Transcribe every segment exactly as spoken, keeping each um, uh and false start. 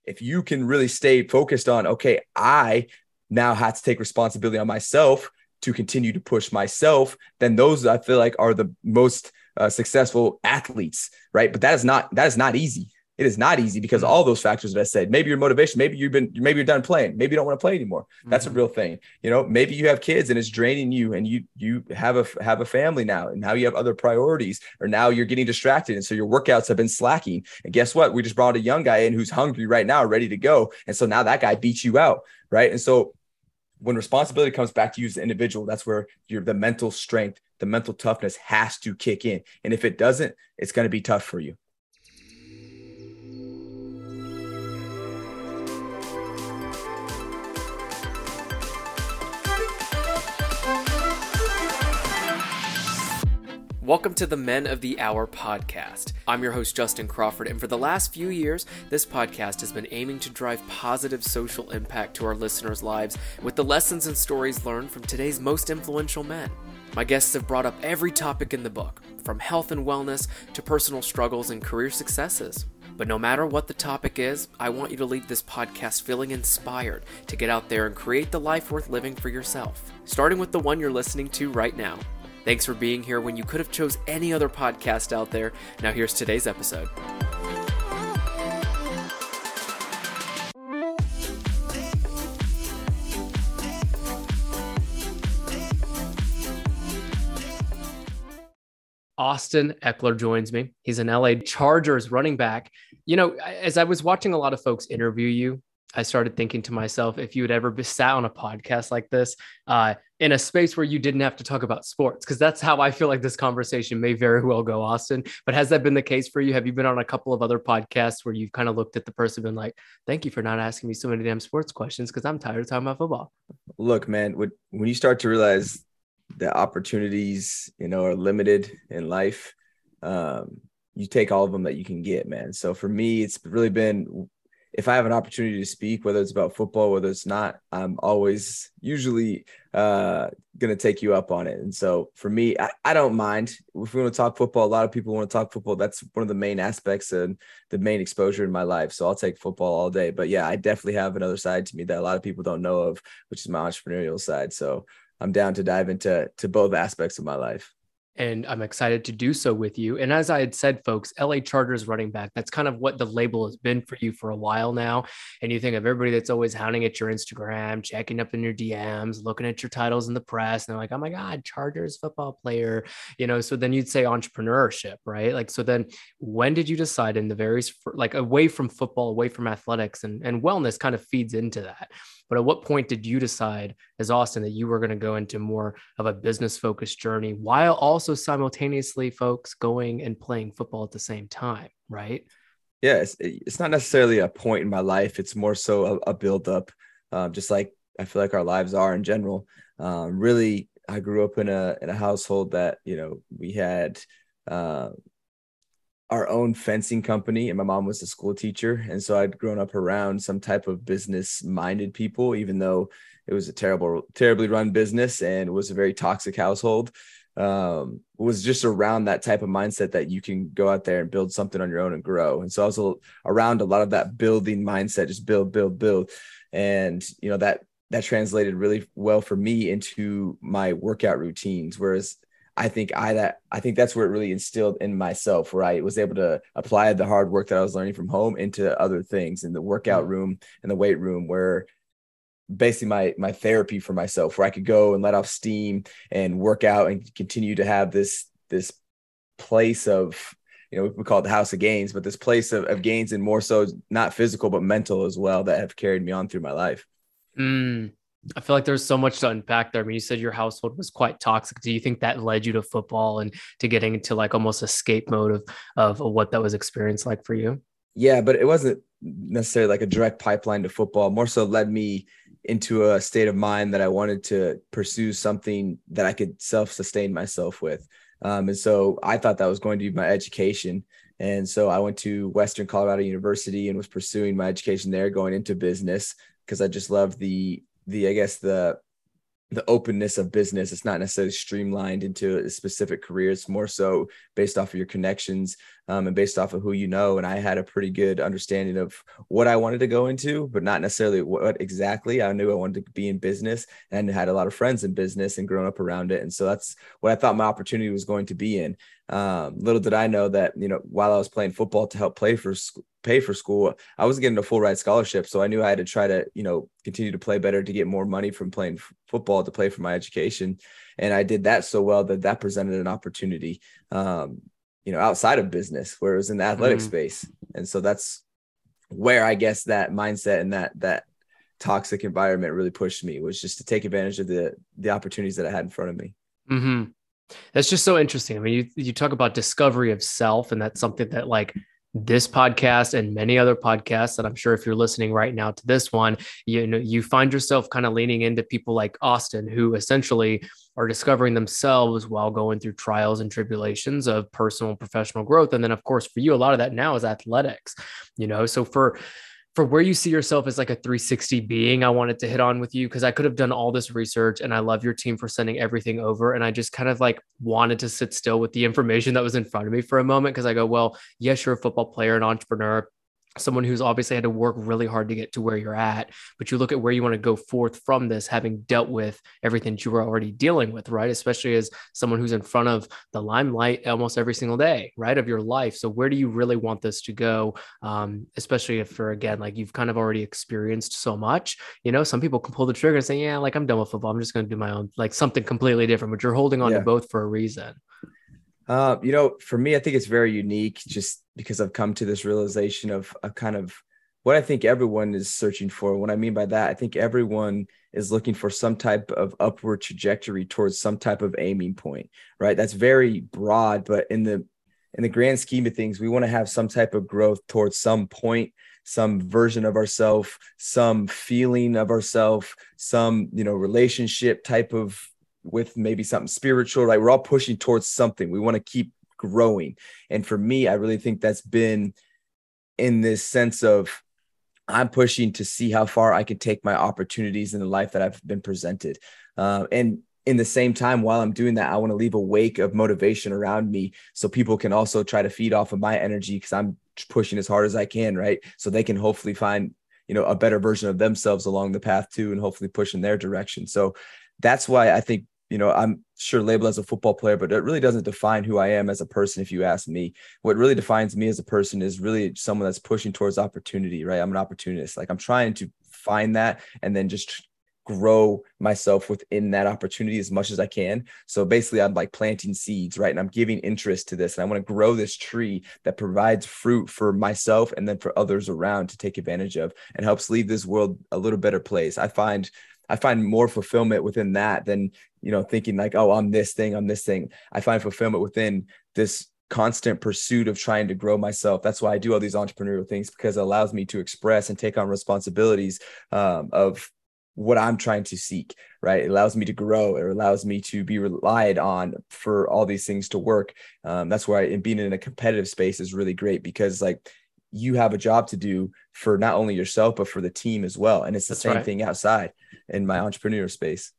if you can really stay focused on, okay, I now have to take responsibility on myself to continue to push myself, then those I feel like are the most uh, successful athletes, right? But that is not, that is not easy. It is not easy because Mm-hmm. all those factors that I said, maybe your motivation, maybe you've been, maybe you're done playing, maybe you don't want to play anymore. That's Mm-hmm. a real thing. You know, maybe you have kids and it's draining you, and you, you have a, have a family now, and now you have other priorities, or now you're getting distracted. And so your workouts have been slacking. And guess what? We just brought a young guy in who's hungry right now, ready to go. And so now that guy beats you out. Right. And so when responsibility comes back to you as an individual, that's where your, the mental strength, the mental toughness has to kick in. And if it doesn't, it's going to be tough for you. Welcome to the Men of the Hour podcast. I'm your host, Justin Crawford, and for the last few years, this podcast has been aiming to drive positive social impact to our listeners' lives with the lessons and stories learned from today's most influential men. My guests have brought up every topic in the book, from health and wellness to personal struggles and career successes. But no matter what the topic is, I want you to leave this podcast feeling inspired to get out there and create the life worth living for yourself, starting with the one you're listening to right now. Thanks for being here when you could have chose any other podcast out there. Now here's today's episode. Austin Ekeler joins me. He's an L A Chargers running back. You know, as I was watching a lot of folks interview you, I started thinking to myself, if you had ever been sat on a podcast like this, uh, in a space where you didn't have to talk about sports, because that's how I feel like this conversation may very well go, Austin. But has that been the case for you? Have you been on a couple of other podcasts where you've kind of looked at the person and been like, thank you for not asking me so many damn sports questions because I'm tired of talking about football? Look, man, when, when you start to realize that opportunities, you know, are limited in life, um, you take all of them that you can get, man. So for me, it's really been, if I have an opportunity to speak, whether it's about football, whether it's not, I'm always usually uh, going to take you up on it. And so for me, I, I don't mind. If we want to talk football, a lot of people want to talk football. That's one of the main aspects and the main exposure in my life. So I'll take football all day. But yeah, I definitely have another side to me that a lot of people don't know of, which is my entrepreneurial side. So I'm down to dive into to both aspects of my life. And I'm excited to do so with you. And as I had said, folks, L A Chargers running back, that's kind of what the label has been for you for a while now. And you think of everybody that's always hounding at your Instagram, checking up in your D Ms, looking at your titles in the press, and they're like, oh my God, Chargers football player, you know, so then you'd say entrepreneurship, right? Like, so then when did you decide in the various, like away from football, away from athletics, and, and wellness kind of feeds into that. But at what point did you decide as Austin that you were going to go into more of a business focused journey while also simultaneously, folks, going and playing football at the same time, right? Yeah, it's, it's not necessarily a point in my life. It's more so a, a build up, um, just like I feel like our lives are in general. Um, really, I grew up in a in a household that, you know, we had uh, our own fencing company, and my mom was a school teacher. And so I'd grown up around some type of business minded people, even though it was a terrible, terribly run business and it was a very toxic household. Um, was just around that type of mindset that you can go out there and build something on your own and grow. And so I was a, around a lot of that building mindset, just build, build, build. And, you know, that, that translated really well for me into my workout routines. Whereas I think I that I think that's where it really instilled in myself, where I was able to apply the hard work that I was learning from home into other things in the workout room and the weight room, where basically my my therapy for myself, where I could go and let off steam and work out and continue to have this this place of, you know, we call it the house of gains, but this place of, of gains, and more so not physical but mental as well, that have carried me on through my life. Mm. I feel like there's so much to unpack there. I mean, you said your household was quite toxic. Do you think that led you to football and to getting into like almost escape mode of, of what that was experienced like for you? Yeah, but it wasn't necessarily like a direct pipeline to football. More so led me into a state of mind that I wanted to pursue something that I could self-sustain myself with. Um, and so I thought that was going to be my education. And so I went to Western Colorado University and was pursuing my education there, going into business, because I just loved the the, I guess, the, the openness of business. It's not necessarily streamlined into a specific career. It's more so based off of your connections um, and based off of who you know. And I had a pretty good understanding of what I wanted to go into, but not necessarily what exactly. I knew I wanted to be in business and had a lot of friends in business and grown up around it. And so that's what I thought my opportunity was going to be in. Um, little did I know that, you know, while I was playing football to help play for school, pay for school, I wasn't getting a full ride scholarship. So I knew I had to try to, you know, continue to play better to get more money from playing f- football to play for my education. And I did that so well that that presented an opportunity, um, you know, outside of business, where it was in the athletic mm-hmm. space. And so that's where I guess that mindset and that, that toxic environment really pushed me, was just to take advantage of the, the opportunities that I had in front of me. Mm-hmm. That's just so interesting. I mean, you, you talk about discovery of self, and that's something that, like, this podcast and many other podcasts that I'm sure if you're listening right now to this one, you know, you find yourself kind of leaning into people like Austin, who essentially are discovering themselves while going through trials and tribulations of personal and professional growth. And then, of course, for you, a lot of that now is athletics, you know, so for For where you see yourself as like a three sixty being, I wanted to hit on with you, because I could have done all this research, and I love your team for sending everything over. And I just kind of like wanted to sit still with the information that was in front of me for a moment, because I go, well, yes, you're a football player, an entrepreneur, someone who's obviously had to work really hard to get to where you're at, but you look at where you want to go forth from this, having dealt with everything that you were already dealing with, right? Especially as someone who's in front of the limelight almost every single day, right, of your life. So where do you really want this to go? Um, especially if, for again, like, you've kind of already experienced so much, you know, some people can pull the trigger and say, yeah, like, I'm done with football, I'm just going to do my own, like, something completely different, but you're holding on yeah. to both for a reason. Uh, you know, for me, I think it's very unique, just because I've come to this realization of a kind of what I think everyone is searching for. What I mean by that, I think everyone is looking for some type of upward trajectory towards some type of aiming point, right? That's very broad, but in the in the grand scheme of things, we want to have some type of growth towards some point, some version of ourselves, some feeling of ourselves, some, you know, relationship type of, with maybe something spiritual, right? We're all pushing towards something. We want to keep growing. And for me, I really think that's been in this sense of, I'm pushing to see how far I can take my opportunities in the life that I've been presented. Uh, and in the same time, while I'm doing that, I want to leave a wake of motivation around me, so people can also try to feed off of my energy, because I'm pushing as hard as I can, right? So they can hopefully find, you know, a better version of themselves along the path too, and hopefully push in their direction. So that's why I think, you know, I'm sure labeled as a football player, but it really doesn't define who I am as a person. If you ask me, what really defines me as a person is really someone that's pushing towards opportunity, right? I'm an opportunist. Like, I'm trying to find that and then just grow myself within that opportunity as much as I can. So basically, I'm like planting seeds, right? And I'm giving interest to this, and I want to grow this tree that provides fruit for myself and then for others around to take advantage of, and helps leave this world a little better place. I find I find more fulfillment within that than, you know, thinking like, oh, I'm this thing, I'm this thing. I find fulfillment within this constant pursuit of trying to grow myself. That's why I do all these entrepreneurial things, because it allows me to express and take on responsibilities um, of what I'm trying to seek, right? It allows me to grow. It allows me to be relied on for all these things to work. Um, that's why and being in a competitive space is really great, because like, you have a job to do for not only yourself, but for the team as well. And it's the That's same right. thing outside in my entrepreneur space.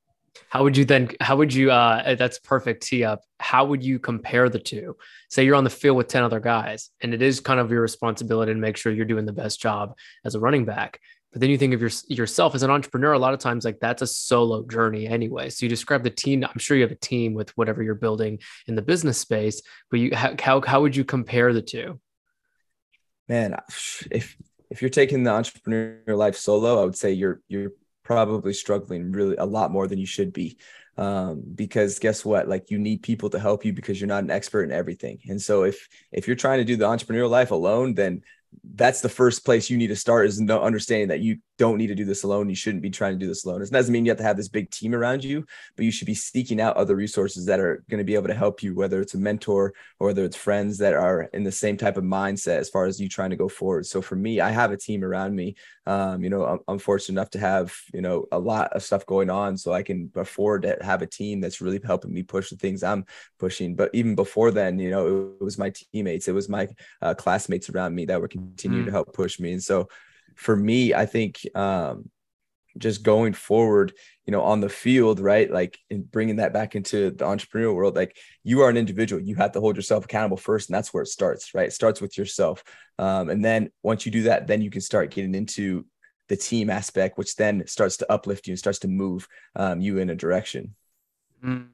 How would you then, how would you, uh, that's perfect tee up. How would you compare the two? Say you're on the field with ten other guys, and it is kind of your responsibility to make sure you're doing the best job as a running back. But then you think of your, yourself as an entrepreneur, a lot of times, like, that's a solo journey anyway. So you describe the team. I'm sure you have a team with whatever you're building in the business space, but you, how, how would you compare the two? Man, if if you're taking the entrepreneur life solo, I would say you're you're probably struggling really a lot more than you should be. Um, because guess what? Like, you need people to help you, because you're not an expert in everything. And so if if you're trying to do the entrepreneurial life alone, then that's the first place you need to start, is no understanding that you don't need to do this alone. You shouldn't be trying to do this alone. It doesn't mean you have to have this big team around you, but you should be seeking out other resources that are going to be able to help you, whether it's a mentor or whether it's friends that are in the same type of mindset as far as you trying to go forward. So for me, I have a team around me. Um, you know, I'm, I'm fortunate enough to have, you know, a lot of stuff going on, so I can afford to have a team that's really helping me push the things I'm pushing. But even before then, you know, it, it was my teammates, it was my uh, classmates around me that were continuing mm. to help push me. And so for me, I think, um, just going forward, you know, on the field, right? Like in bringing that back into the entrepreneurial world, like you are an individual, you have to hold yourself accountable first. And that's where it starts, right? It starts with yourself. Um, and then once you do that, then you can start getting into the team aspect, which then starts to uplift you and starts to move um, you in a direction. Mm.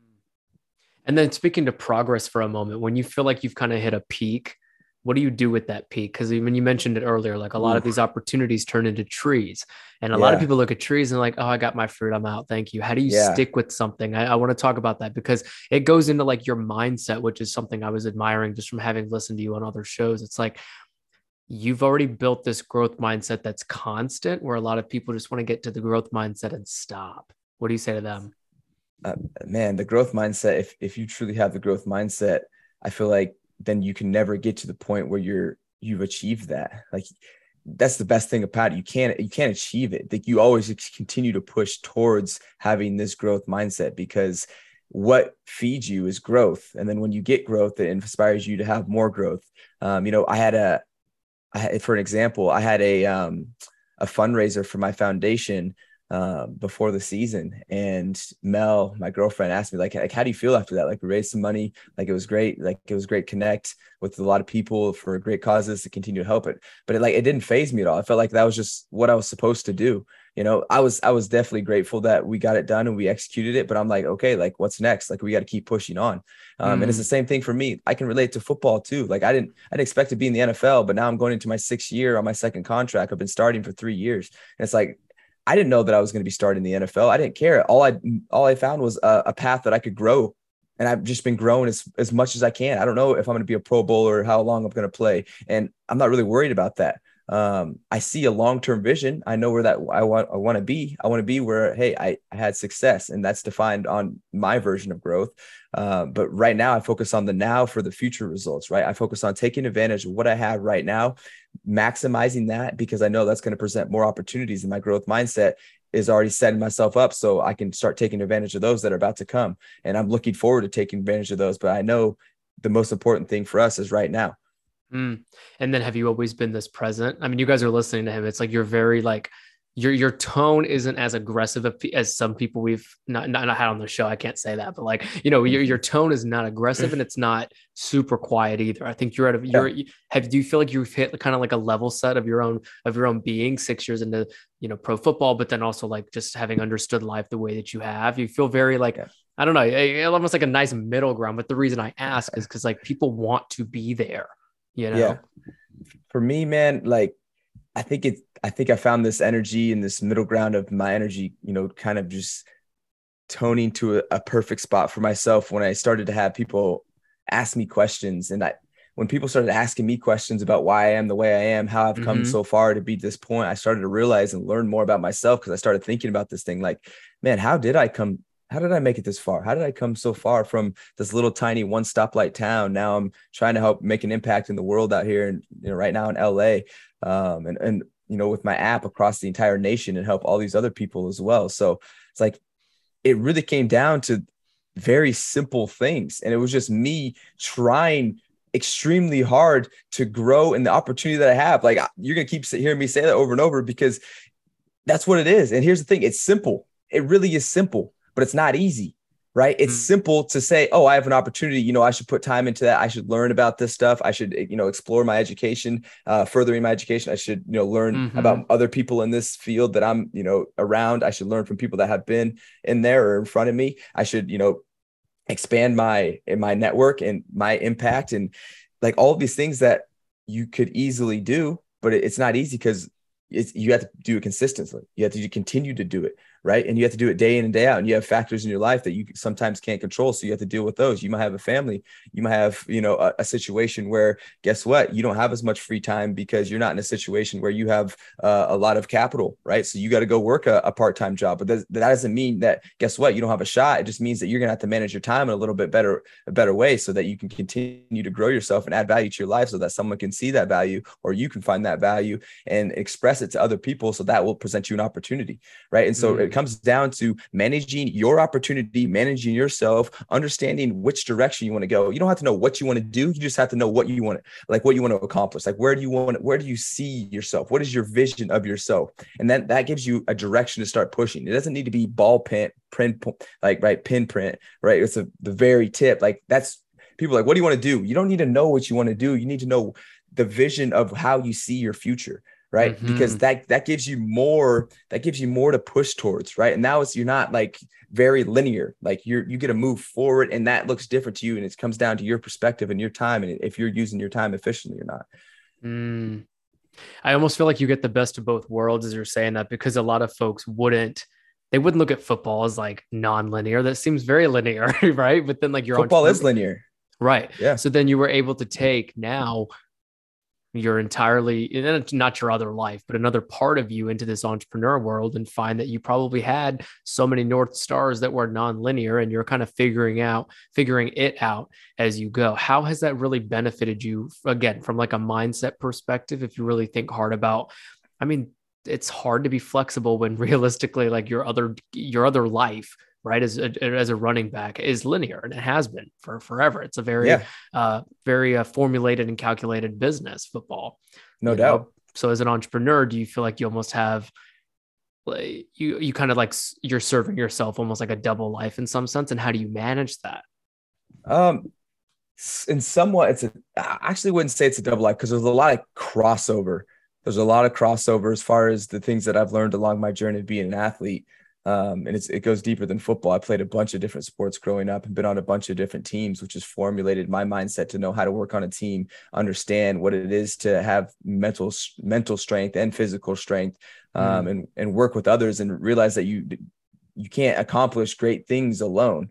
And then speaking to progress for a moment, when you feel like you've kind of hit a peak, what do you do with that peak? Because even you mentioned it earlier, like a lot Ooh. of these opportunities turn into trees. And a yeah. lot of people look at trees and like, oh, I got my fruit, I'm out. Thank you. How do you yeah. stick with something? I, I want to talk about that because it goes into like your mindset, which is something I was admiring just from having listened to you on other shows. It's like, you've already built this growth mindset that's constant, where a lot of people just want to get to the growth mindset and stop. What do you say to them? Uh, man, the growth mindset, if, if you truly have the growth mindset, I feel like then you can never get to the point where you're, you've achieved that. Like that's the best thing about it. You can't, you can't achieve it. Like you always continue to push towards having this growth mindset, because what feeds you is growth. And then when you get growth, it inspires you to have more growth. Um, you know, I had a, I had, for an example, I had a, um, a fundraiser for my foundation uh, before the season. And Mel, my girlfriend, asked me like, like, how do you feel after that? Like we raised some money, like it was great. Like it was great connect with a lot of people for great causes to continue to help it. But it like, it didn't faze me at all. I felt like that was just what I was supposed to do. You know, I was, I was definitely grateful that we got it done and we executed it, but I'm like, okay, like what's next? Like we got to keep pushing on. Um, mm. And it's the same thing for me. I can relate to football too. Like I didn't, I didn't expect to be in the N F L, but now I'm going into my sixth year on my second contract. I've been starting for three years. And it's like, I didn't know that I was going to be starting in the N F L. I didn't care. All I, all I found was a, a path that I could grow. And I've just been growing as, as much as I can. I don't know if I'm going to be a Pro Bowler or how long I'm going to play. And I'm not really worried about that. Um, I see a long-term vision. I know where that I want, I want to be. I want to be where, hey, I, I had success, and that's defined on my version of growth. Uh, but right now I focus on the now for the future results, right? I focus on taking advantage of what I have right now, maximizing that, because I know that's going to present more opportunities, and my growth mindset is already setting myself up so I can start taking advantage of those that are about to come. And I'm looking forward to taking advantage of those. But I know the most important thing for us is right now. Mm. And then have you always been this present? I mean, you guys are listening to him. It's like, you're very like, your, your tone isn't as aggressive as some people we've not, not, not had on the show. I can't say that, but like, you know, your, your tone is not aggressive and it's not super quiet either. I think you're at a, you're, yeah. have, do you feel like you've hit kind of like a level set of your own, of your own being six years into, you know, pro football, but then also like just having understood life the way that you have, you feel very like, yeah. I don't know, almost like a nice middle ground. But the reason I ask is because like people want to be there. You know? Yeah. For me, man, like, I think it, I think I found this energy in this middle ground of my energy, you know, kind of just toning to a, a perfect spot for myself when I started to have people ask me questions. And I, when people started asking me questions about why I am the way I am, how I've come mm-hmm. so far to be this point, I started to realize and learn more about myself, because I started thinking about this thing like, man, how did I come How did I make it this far? How did I come so far from this little tiny one stoplight town? Now I'm trying to help make an impact in the world out here, and you know, right now in L A, um, and and you know, with my app across the entire nation, and help all these other people as well. So it's like it really came down to very simple things, and it was just me trying extremely hard to grow in the opportunity that I have. Like you're gonna keep hearing me say that over and over, because that's what it is. And here's the thing: it's simple. It really is simple. But it's not easy, right? It's mm. simple to say, oh, I have an opportunity. You know, I should put time into that. I should learn about this stuff. I should, you know, explore my education, uh, furthering my education. I should, you know, learn mm-hmm. about other people in this field that I'm, you know, around. I should learn from people that have been in there or in front of me. I should, you know, expand my, in my network and my impact, and like all of these things that you could easily do, but it's not easy because it's, you have to do it consistently. You have to continue to do it. Right. And you have to do it day in and day out. And you have factors in your life that you sometimes can't control. So you have to deal with those. You might have a family. You might have, you know, a, a situation where, guess what? You don't have as much free time because you're not in a situation where you have uh, a lot of capital. Right. So you got to go work a, a part-time job. But that, that doesn't mean that, guess what? You don't have a shot. It just means that you're going to have to manage your time in a little bit better, a better way, so that you can continue to grow yourself and add value to your life, so that someone can see that value, or you can find that value and express it it to other people. So that will present you an opportunity. Right. And so Mm. it comes down to managing your opportunity, managing yourself, understanding which direction you want to go. You don't have to know what you want to do. You just have to know what you want to, like what you want to accomplish. Like, where do you want, where do you see yourself? What is your vision of yourself? And then that gives you a direction to start pushing. It doesn't need to be ball pen, print, like, right. Pinprint, right. It's a, the very tip. Like that's, people are like, what do you want to do? You don't need to know what you want to do. You need to know the vision of how you see your future, right? Mm-hmm. Because that that gives you more, that gives you more to push towards, right? And now it's, you're not like very linear, like you're, you get to move forward, and that looks different to you. And it comes down to your perspective and your time, and if you're using your time efficiently or not. Mm. I almost feel like you get the best of both worlds as you're saying that, because a lot of folks wouldn't, they wouldn't look at football as like non-linear. That seems very linear, right? But then like your football is linear. Right. Yeah. So then you were able to take now your entirely, not your other life, but another part of you into this entrepreneur world, and find that you probably had so many North Stars that were non-linear, and you're kind of figuring out, figuring it out as you go. How has that really benefited you, again, from like a mindset perspective? If you really think hard about, I mean, it's hard to be flexible when realistically, like your other, your other life, right, as a, as a running back is linear, and it has been for forever. It's a very, yeah. uh, very uh, formulated and calculated business, football. No doubt. Know? So as an entrepreneur, do you feel like you almost have, like, you, you kind of like you're serving yourself almost like a double life in some sense? And how do you manage that? Um, in somewhat, it's a, I actually wouldn't say it's a double life, because there's a lot of crossover. There's a lot of crossover as far as the things that I've learned along my journey of being an athlete. Um, and it's, it goes deeper than football. I played a bunch of different sports growing up and been on a bunch of different teams, which has formulated my mindset to know how to work on a team, understand what it is to have mental, mental strength and physical strength, um, mm. and, and work with others, and realize that you, you can't accomplish great things alone.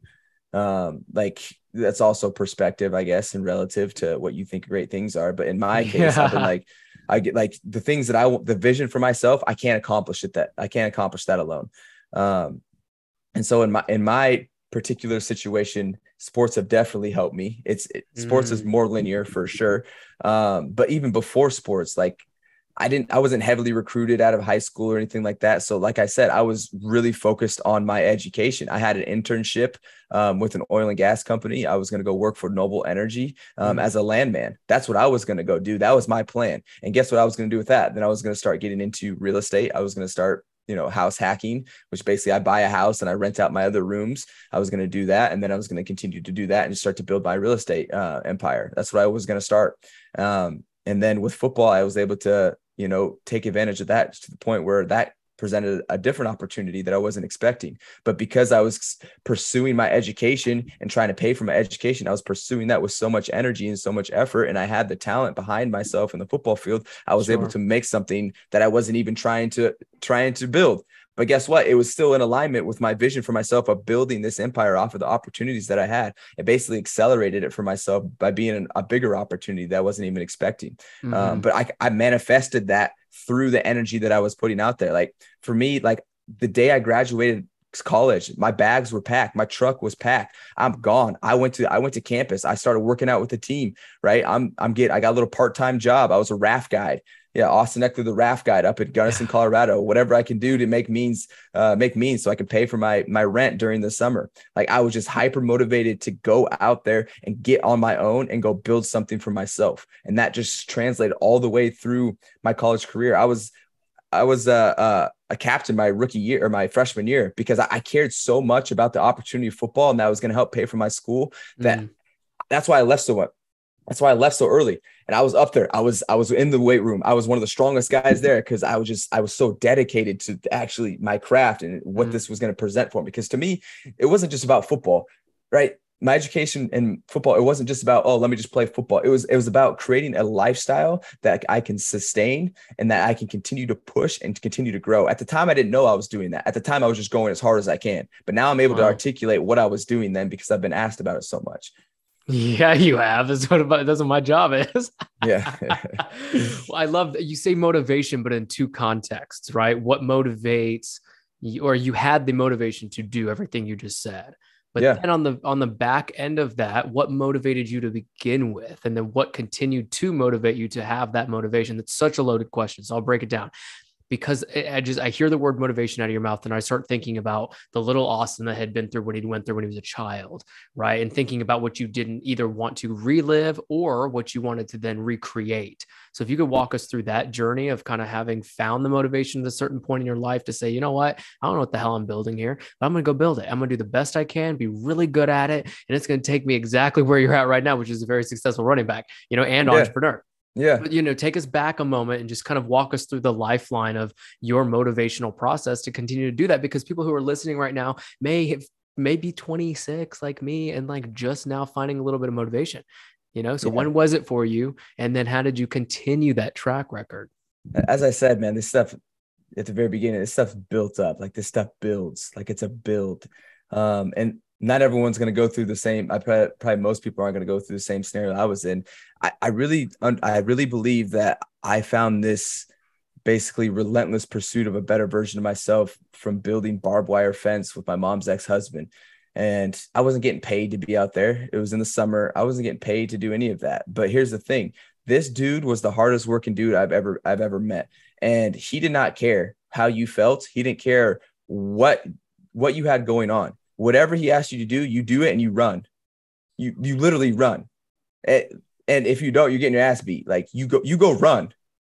Um, like that's also perspective, I guess, and relative to what you think great things are. But in my case, yeah. I've been like, I get like the things that I want, the vision for myself, I can't accomplish it, that I can't accomplish that alone. Um, and so in my, in my particular situation, sports have definitely helped me. It's it, sports mm. is more linear for sure. Um, but even before sports, like I didn't, I wasn't heavily recruited out of high school or anything like that. So like I said, I was really focused on my education. I had an internship, um, with an oil and gas company. I was going to go work for Noble Energy, um, mm. as a landman. That's what I was going to go do. That was my plan. And guess what I was going to do with that? Then I was going to start getting into real estate. I was going to start, you know, house hacking, which basically I buy a house and I rent out my other rooms. I was going to do that. And then I was going to continue to do that and start to build my real estate uh, empire. That's what I was going to start. Um, and then with football, I was able to, you know, take advantage of that to the point where that presented a different opportunity that I wasn't expecting. But because I was pursuing my education and trying to pay for my education, I was pursuing that with so much energy and so much effort. And I had the talent behind myself in the football field. I was sure. able to make something that I wasn't even trying to trying to build. But guess what? It was still in alignment with my vision for myself of building this empire off of the opportunities that I had. It basically accelerated it for myself by being an, a bigger opportunity that I wasn't even expecting. Mm-hmm. Um, but I, I manifested that through the energy that I was putting out there. Like for me, like the day I graduated college, my bags were packed. My truck was packed. I'm gone. I went to, I went to campus. I started working out with the team, right? I'm, I'm getting, I got a little part-time job. I was a raft guide. Yeah. Austin Eckler, the raft guide up at Gunnison, Colorado, whatever I can do to make means, uh, make means so I can pay for my, my rent during the summer. Like I was just hyper motivated to go out there and get on my own and go build something for myself. And that just translated all the way through my college career. I was, I was uh, uh, a captain my rookie year or my freshman year because I, I cared so much about the opportunity of football and that was going to help pay for my school that mm. that's why I left so much. That's why I left so early. And I was up there. I was, I was in the weight room. I was one of the strongest guys there because I was just, I was so dedicated to actually my craft and what mm. this was going to present for me. Because to me, it wasn't just about football, right? My education in football, it wasn't just about, oh, let me just play football. It was, it was about creating a lifestyle that I can sustain and that I can continue to push and to continue to grow. At the time, I didn't know I was doing that. At the time, I was just going as hard as I can. But now I'm able wow. to articulate what I was doing then because I've been asked about it so much. Yeah, you have. That's what about, that's what my job is. Yeah. Well, I love that you say motivation, but in two contexts, right? What motivates you, or you had the motivation to do everything you just said. But yeah. then on the on the back end of that, what motivated you to begin with? And then what continued to motivate you to have that motivation? That's such a loaded question. So I'll break it down. because I just, I hear the word motivation out of your mouth and I start thinking about the little Austin that had been through what he went through when he was a child, right? And thinking about what you didn't either want to relive or what you wanted to then recreate. So if you could walk us through that journey of kind of having found the motivation at a certain point in your life to say, you know what, I don't know what the hell I'm building here, but I'm going to go build it. I'm going to do the best I can, be really good at it. And it's going to take me exactly where you're at right now, which is a very successful running back, you know, and yeah. entrepreneur. Yeah. But, you know, take us back a moment and just kind of walk us through the lifeline of your motivational process to continue to do that, because people who are listening right now may have, may be twenty-six like me and like just now finding a little bit of motivation, you know? So yeah. When was it for you? And then how did you continue that track record? As I said, man, this stuff at the very beginning, this stuff built up, like this stuff builds, like it's a build. Um, and not everyone's going to go through the same. I probably, probably most people aren't going to go through the same scenario I was in. I, I really, I really believe that I found this basically relentless pursuit of a better version of myself from building barbed wire fence with my mom's ex-husband. And I wasn't getting paid to be out there. It was in the summer. I wasn't getting paid to do any of that. But here's the thing. This dude was the hardest working dude I've ever, I've ever met. And he did not care how you felt. He didn't care what, what you had going on. Whatever he asked you to do, you do it and you run. You you literally run. And, and if you don't, you're getting your ass beat. Like you go, you go run.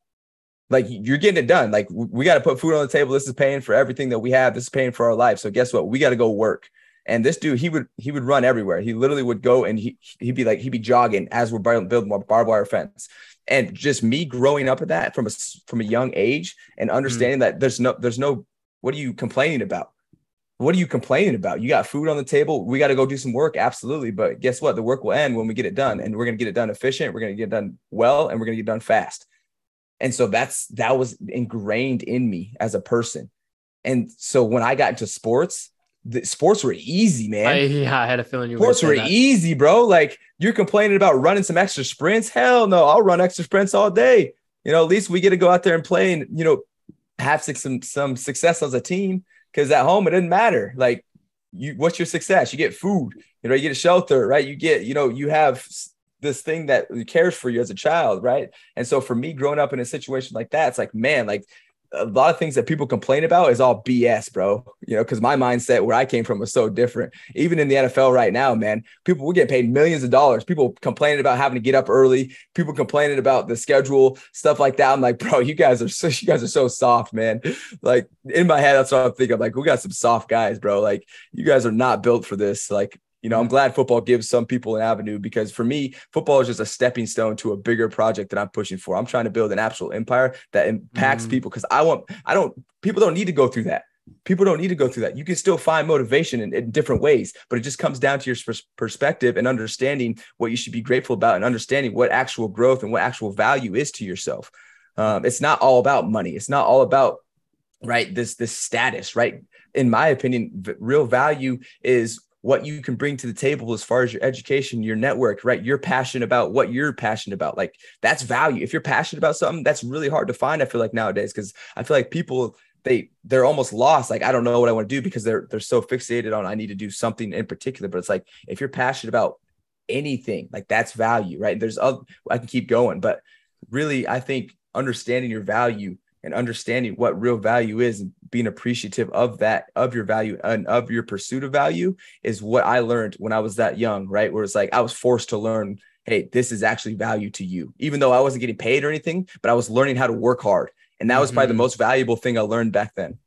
Like you're getting it done. Like we got to put food on the table. This is paying for everything that we have. This is paying for our life. So guess what? We got to go work. And this dude, he would he would run everywhere. He literally would go and he he'd be like he'd be jogging as we're building more barbed wire fence. And just me growing up at that from a from a young age and understanding mm. that there's no there's no what are you complaining about? What are you complaining about? You got food on the table. We got to go do some work. Absolutely. But guess what? The work will end when we get it done, and we're going to get it done efficient. We're going to get it done well, and we're going to get it done fast. And so that's, that was ingrained in me as a person. And so when I got into sports, the sports were easy, man. I, yeah, I had a feeling you sports were that. easy, bro. Like you're complaining about running some extra sprints. Hell no, I'll run extra sprints all day. You know, at least we get to go out there and play and, you know, have some, some success as a team. Because at home, it didn't matter. Like, you, what's your success? You get food, you know, you get a shelter, right? You get, you know, you have this thing that cares for you as a child, right? And so for me, growing up in a situation like that, it's like, man, like a lot of things that people complain about is all B S, bro. You know, because my mindset where I came from was so different. Even in the N F L right now, man, people will get paid millions of dollars. People complaining about having to get up early. People complaining about the schedule, stuff like that. I'm like, bro, you guys are so, you guys are so soft, man. Like in my head, that's what I'm thinking. I'm like, we got some soft guys, bro. Like you guys are not built for this. Like, you know, I'm glad football gives some people an avenue, because for me, football is just a stepping stone to a bigger project that I'm pushing for. I'm trying to build an actual empire that impacts mm-hmm. people, because I want, I don't, people don't need to go through that. People don't need to go through that. You can still find motivation in, in different ways, but it just comes down to your pers- perspective and understanding what you should be grateful about and understanding what actual growth and what actual value is to yourself. Um, it's not all about money. It's not all about, right, this, this status, right? In my opinion, v- real value is what you can bring to the table as far as your education, your network, right? You're passionate about what you're passionate about. Like that's value. If you're passionate about something, that's really hard to find, I feel like nowadays, because I feel like people, they, they're almost lost. Like, I don't know what I want to do, because they're, they're so fixated on, I need to do something in particular. But it's like, if you're passionate about anything, like that's value, right? There's other, I can keep going, but really, I think understanding your value and understanding what real value is and being appreciative of that, of your value and of your pursuit of value is what I learned when I was that young, right? Where it's like, I was forced to learn, hey, this is actually value to you, even though I wasn't getting paid or anything, but I was learning how to work hard. And that was probably mm-hmm. the most valuable thing I learned back then.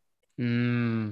Mm.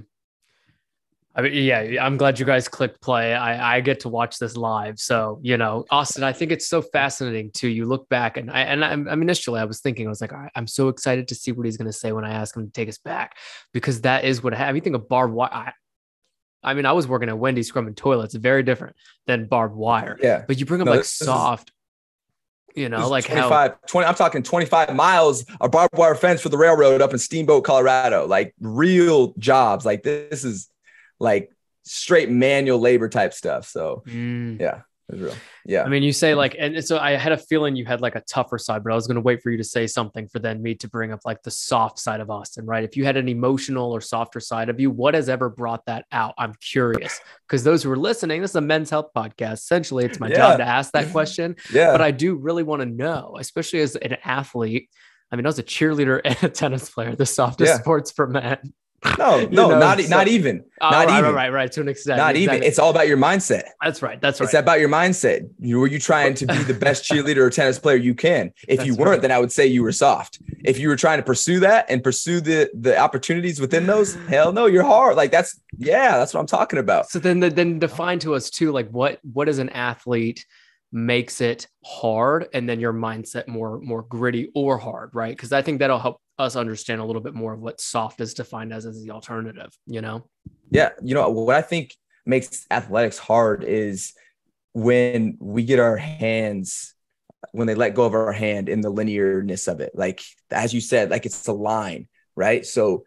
I mean, yeah, I'm glad you guys clicked play. I, I get to watch this live. So, you know, Austin, I think it's so fascinating too. You look back and I, and I, I mean, initially I was thinking, I was like, all right, I'm so excited to see what he's going to say when I ask him to take us back, because that is what I have. You think of barbed wire. I, I mean, I was working at Wendy's scrubbing toilets, very different than barbed wire. Yeah. But you bring up no, like soft, is, you know, like twenty-five, how twenty, I'm talking twenty-five miles of barbed wire fence for the railroad up in Steamboat, Colorado, like real jobs. Like this is like straight manual labor type stuff. So mm. yeah, it's real. Yeah. I mean, you say like, and so I had a feeling you had like a tougher side, but I was going to wait for you to say something for then me to bring up like the soft side of Austin, right? If you had an emotional or softer side of you, what has ever brought that out? I'm curious, because those who are listening, this is a men's health podcast. Essentially, it's my yeah. job to ask that question. Yeah. But I do really want to know, especially as an athlete, I mean, I was a cheerleader and a tennis player, the softest Yeah. sports for men. No, You no, know, not, so- not even, Oh, not right, even, right, right, right, to an extent. not even. Exactly. It's all about your mindset. That's right. That's right. It's about your mindset. You were you trying to be the best cheerleader or tennis player you can. If you That's weren't, right. then I would say you were soft. If you were trying to pursue that and pursue the the opportunities within those, hell no, you're hard. Like that's yeah, that's what I'm talking about. So then, then define to us too, like what what is an athlete makes it hard, and then your mindset more more gritty or hard, right? Because I think that'll help us understand a little bit more of what soft is defined as as the alternative. You know? Yeah, you know what I think makes athletics hard is when we get our hands, when they let go of our hand in the linearness of it. Like as you said, like it's a line, right? So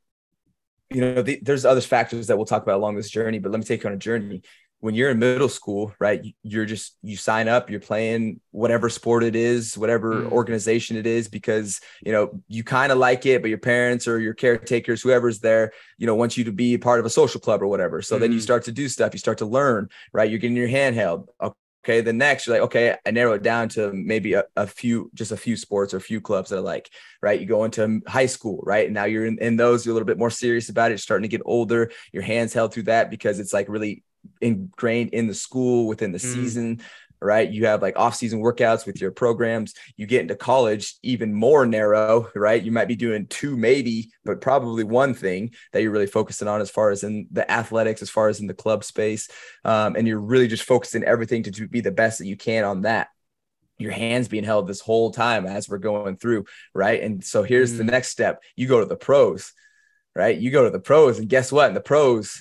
you know, the, there's other factors that we'll talk about along this journey, but let me take you on a journey. When you're in middle school, right, you're just, you sign up, you're playing whatever sport it is, whatever Mm. organization it is, because, you know, you kind of like it, but your parents or your caretakers, whoever's there, you know, wants you to be part of a social club or whatever. So mm. then you start to do stuff, you start to learn, right? You're getting your hand held. Okay. Then next you're like, okay, I narrow it down to maybe a, a few, just a few sports or a few clubs that I like, right? You go into high school, right? And now you're in, in those, you're a little bit more serious about it. You're starting to get older, your hands held through that because it's like really ingrained in the school within the mm. season, right? You have like off-season workouts with your programs. You get into college, even more narrow, right? You might be doing two, maybe, but probably one thing that you're really focusing on as far as in the athletics, as far as in the club space. Um, and you're really just focusing everything to do, be the best that you can on that. Your hands being held this whole time as we're going through, right? And so here's mm. the next step. You go to the pros, right? You go to the pros, and guess what? In the pros,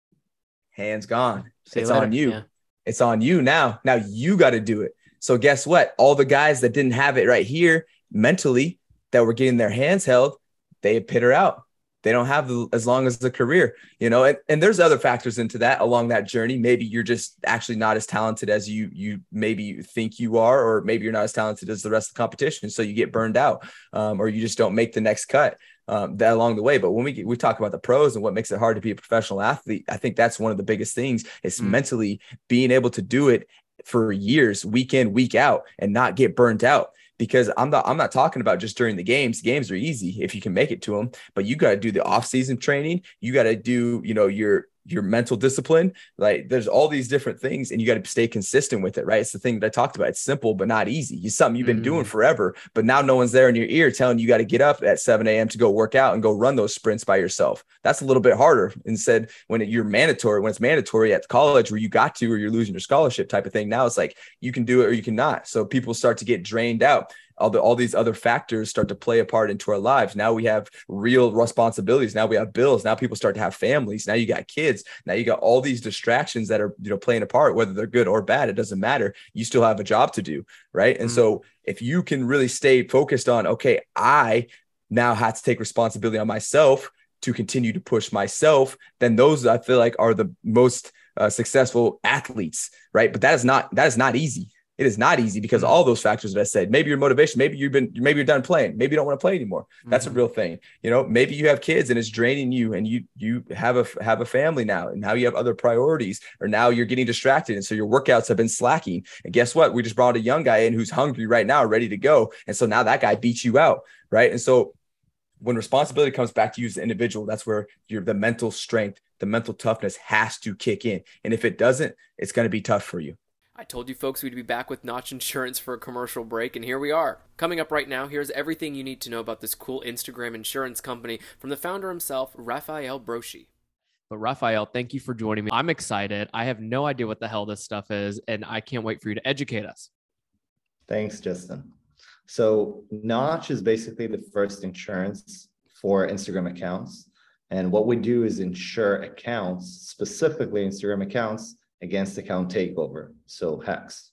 hands gone. See it's you on you. Yeah. It's on you now. Now you got to do it. So guess what? All the guys that didn't have it right here mentally that were getting their hands held, they peter out. They don't have the, as long as the career, you know, and, and there's other factors into that along that journey. Maybe you're just actually not as talented as you, you maybe think you are, or maybe you're not as talented as the rest of the competition. So you get burned out, um, or you just don't make the next cut. Um, that along the way. But when we we talk about the pros and what makes it hard to be a professional athlete, I think that's one of the biggest things is mm. mentally being able to do it for years, week in, week out, and not get burnt out. Because I'm not I'm not talking about just during the games. Games are easy if you can make it to them, but you got to do the off-season training. You got to do, you know, your your mental discipline. Like there's all these different things, and you got to stay consistent with it, right? It's the thing that I talked about. It's simple, but not easy. It's something you've been mm. doing forever, but now no one's there in your ear telling you, you got to get up at seven a.m. to go work out and go run those sprints by yourself. That's a little bit harder. Instead, when it, you're mandatory, when it's mandatory at college where you got to, or you're losing your scholarship type of thing, now it's like you can do it or you cannot. So people start to get drained out. All, the, all these other factors start to play a part into our lives. Now we have real responsibilities. Now we have bills. Now people start to have families. Now you got kids. Now you got all these distractions that are, you know, playing a part, whether they're good or bad, it doesn't matter. You still have a job to do. Right. And mm-hmm. so if you can really stay focused on, okay, I now have to take responsibility on myself to continue to push myself, then those I feel like are the most uh, successful athletes. Right. But that is not, that is not easy. It is not easy because all those factors that I said, maybe your motivation, maybe you've been, maybe you're done playing. Maybe you don't want to play anymore. That's mm-hmm. a real thing. You know, maybe you have kids and it's draining you and you, you have a, have a family now and now you have other priorities, or now you're getting distracted. And so your workouts have been slacking. And guess what? We just brought a young guy in who's hungry right now, ready to go. And so now that guy beats you out. Right. And so when responsibility comes back to you as an individual, that's where your, the mental strength, the mental toughness has to kick in. And if it doesn't, it's going to be tough for you. I told you folks we'd be back with Notch Insurance for a commercial break, and here we are. Coming up right now, here's everything you need to know about this cool Instagram insurance company from the founder himself, Raphael Broschi. But Raphael, thank you for joining me. I'm excited. I have no idea what the hell this stuff is, and I can't wait for you to educate us. Thanks, Justin. So Notch is basically the first insurance for Instagram accounts. And what we do is insure accounts, specifically Instagram accounts, against account takeover, so hacks.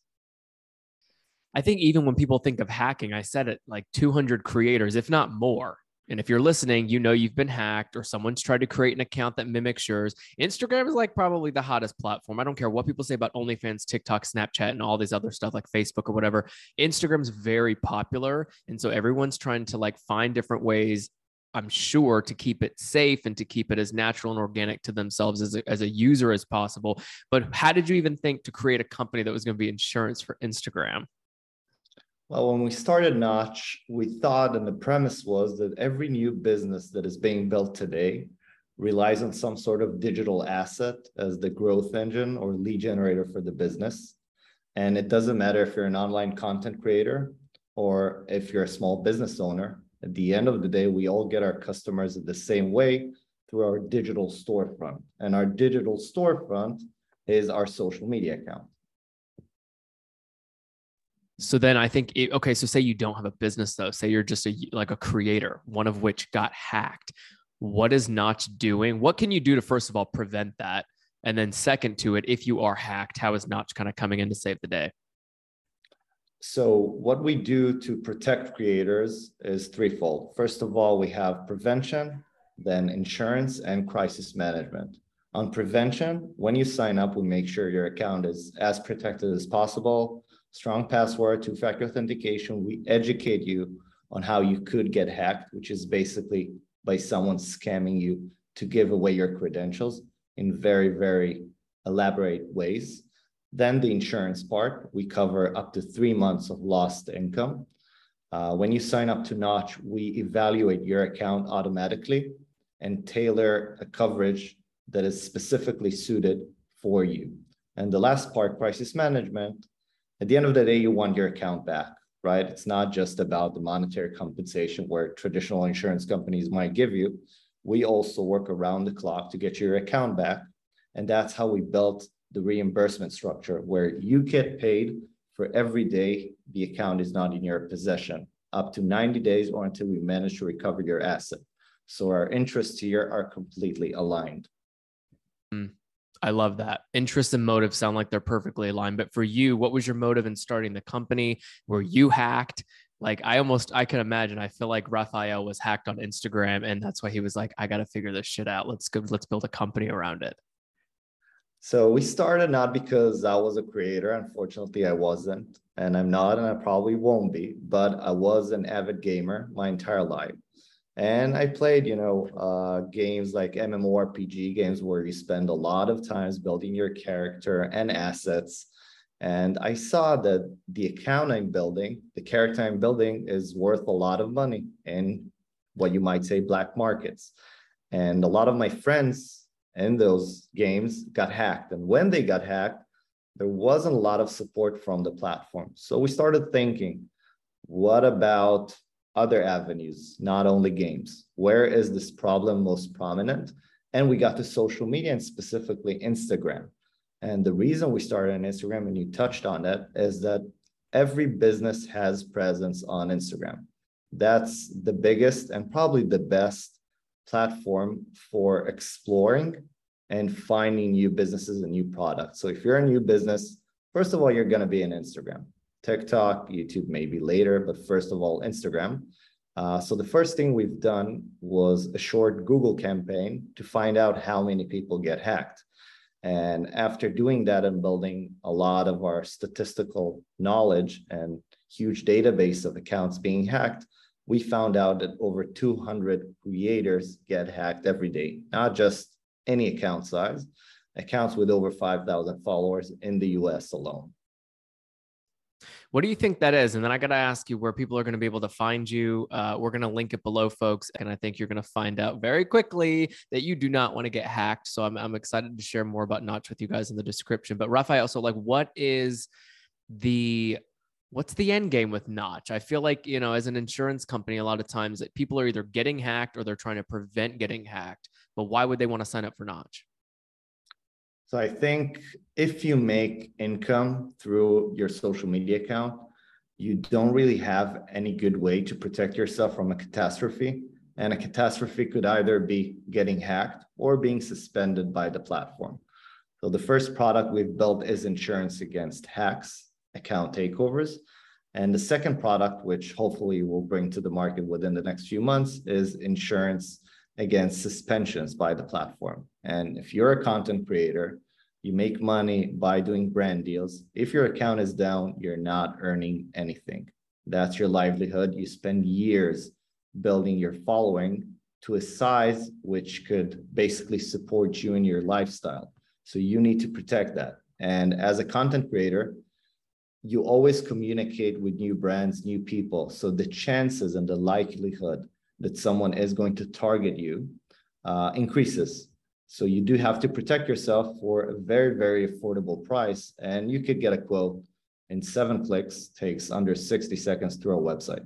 I think even when people think of hacking, I said it, like two hundred creators, if not more. And if you're listening, you know you've been hacked or someone's tried to create an account that mimics yours. Instagram is like probably the hottest platform. I don't care what people say about OnlyFans, TikTok, Snapchat, and all these other stuff like Facebook or whatever. Instagram's very popular. And so everyone's trying to like find different ways, I'm sure, to keep it safe and to keep it as natural and organic to themselves as a, as a user as possible. But how did you even think to create a company that was going to be insurance for Instagram? Well, when we started Notch, we thought, and the premise was that every new business that is being built today relies on some sort of digital asset as the growth engine or lead generator for the business. And it doesn't matter if you're an online content creator or if you're a small business owner. At the end of the day, we all get our customers the same way through our digital storefront. And our digital storefront is our social media account. So then I think, it, okay, so say you don't have a business though, say you're just a, like a creator, one of which got hacked. What is Notch doing? What can you do to, first of all, prevent that? And then second to it, if you are hacked, how is Notch kind of coming in to save the day? So what we do to protect creators is threefold. First of all, we have prevention, then insurance and crisis management. On prevention, when you sign up, we make sure your account is as protected as possible. Strong password, two-factor authentication. We educate you on how you could get hacked, which is basically by someone scamming you to give away your credentials in very, very elaborate ways. Then the insurance part, we cover up to three months of lost income. Uh, when you sign up to Notch, we evaluate your account automatically and tailor a coverage that is specifically suited for you. And the last part, crisis management. At the end of the day, you want your account back, right? It's not just about the monetary compensation where traditional insurance companies might give you. We also work around the clock to get your account back. And that's how we built the reimbursement structure, where you get paid for every day the account is not in your possession, up to ninety days or until we manage to recover your asset. So our interests here are completely aligned. Mm. I love that. Interest and motive sound like they're perfectly aligned. But for you, what was your motive in starting the company? Were you hacked? Like I almost, I can imagine, I feel like Raphael was hacked on Instagram and that's why he was like, I got to figure this shit out. Let's go, let's build a company around it. So we started not because I was a creator. Unfortunately, I wasn't, and I'm not, and I probably won't be, but I was an avid gamer my entire life. And I played, you know, uh, games like MMORPG games where you spend a lot of times building your character and assets. And I saw that the account I'm building, the character I'm building is worth a lot of money in what you might say black markets. And a lot of my friends in those games got hacked. And when they got hacked, there wasn't a lot of support from the platform. So we started thinking, what about other avenues, not only games? Where is this problem most prominent? And we got to social media and specifically Instagram. And the reason we started on Instagram, and you touched on that, is that every business has presence on Instagram. That's the biggest and probably the best platform for exploring and finding new businesses and new products. So if you're a new business, first of all, you're going to be on Instagram. TikTok, YouTube, maybe later, but first of all, Instagram. Uh, so the first thing we've done was a short Google campaign to find out how many people get hacked. And after doing that and building a lot of our statistical knowledge and huge database of accounts being hacked, we found out that over two hundred creators get hacked every day, not just any account size, accounts with over five thousand followers in the U S alone. What do you think that is? And then I got to ask you where people are going to be able to find you. Uh, we're going to link it below, folks. And I think you're going to find out very quickly that you do not want to get hacked. So I'm, I'm excited to share more about Notch with you guys in the description. But Raphael, so like, what is the, what's the end game with Notch? I feel like, you know, as an insurance company, a lot of times that people are either getting hacked or they're trying to prevent getting hacked. But why would they want to sign up for Notch? So I think if you make income through your social media account, you don't really have any good way to protect yourself from a catastrophe. And a catastrophe could either be getting hacked or being suspended by the platform. So the first product we've built is insurance against hacks, account takeovers. And the second product, which hopefully we'll bring to the market within the next few months, is insurance against suspensions by the platform. And if you're a content creator, you make money by doing brand deals. If your account is down, you're not earning anything. That's your livelihood. You spend years building your following to a size which could basically support you in your lifestyle. So you need to protect that. And as a content creator, you always communicate with new brands, new people. So the chances and the likelihood that someone is going to target you uh, increases. So you do have to protect yourself for a very, very affordable price. And you could get a quote in seven clicks, takes under sixty seconds through a website.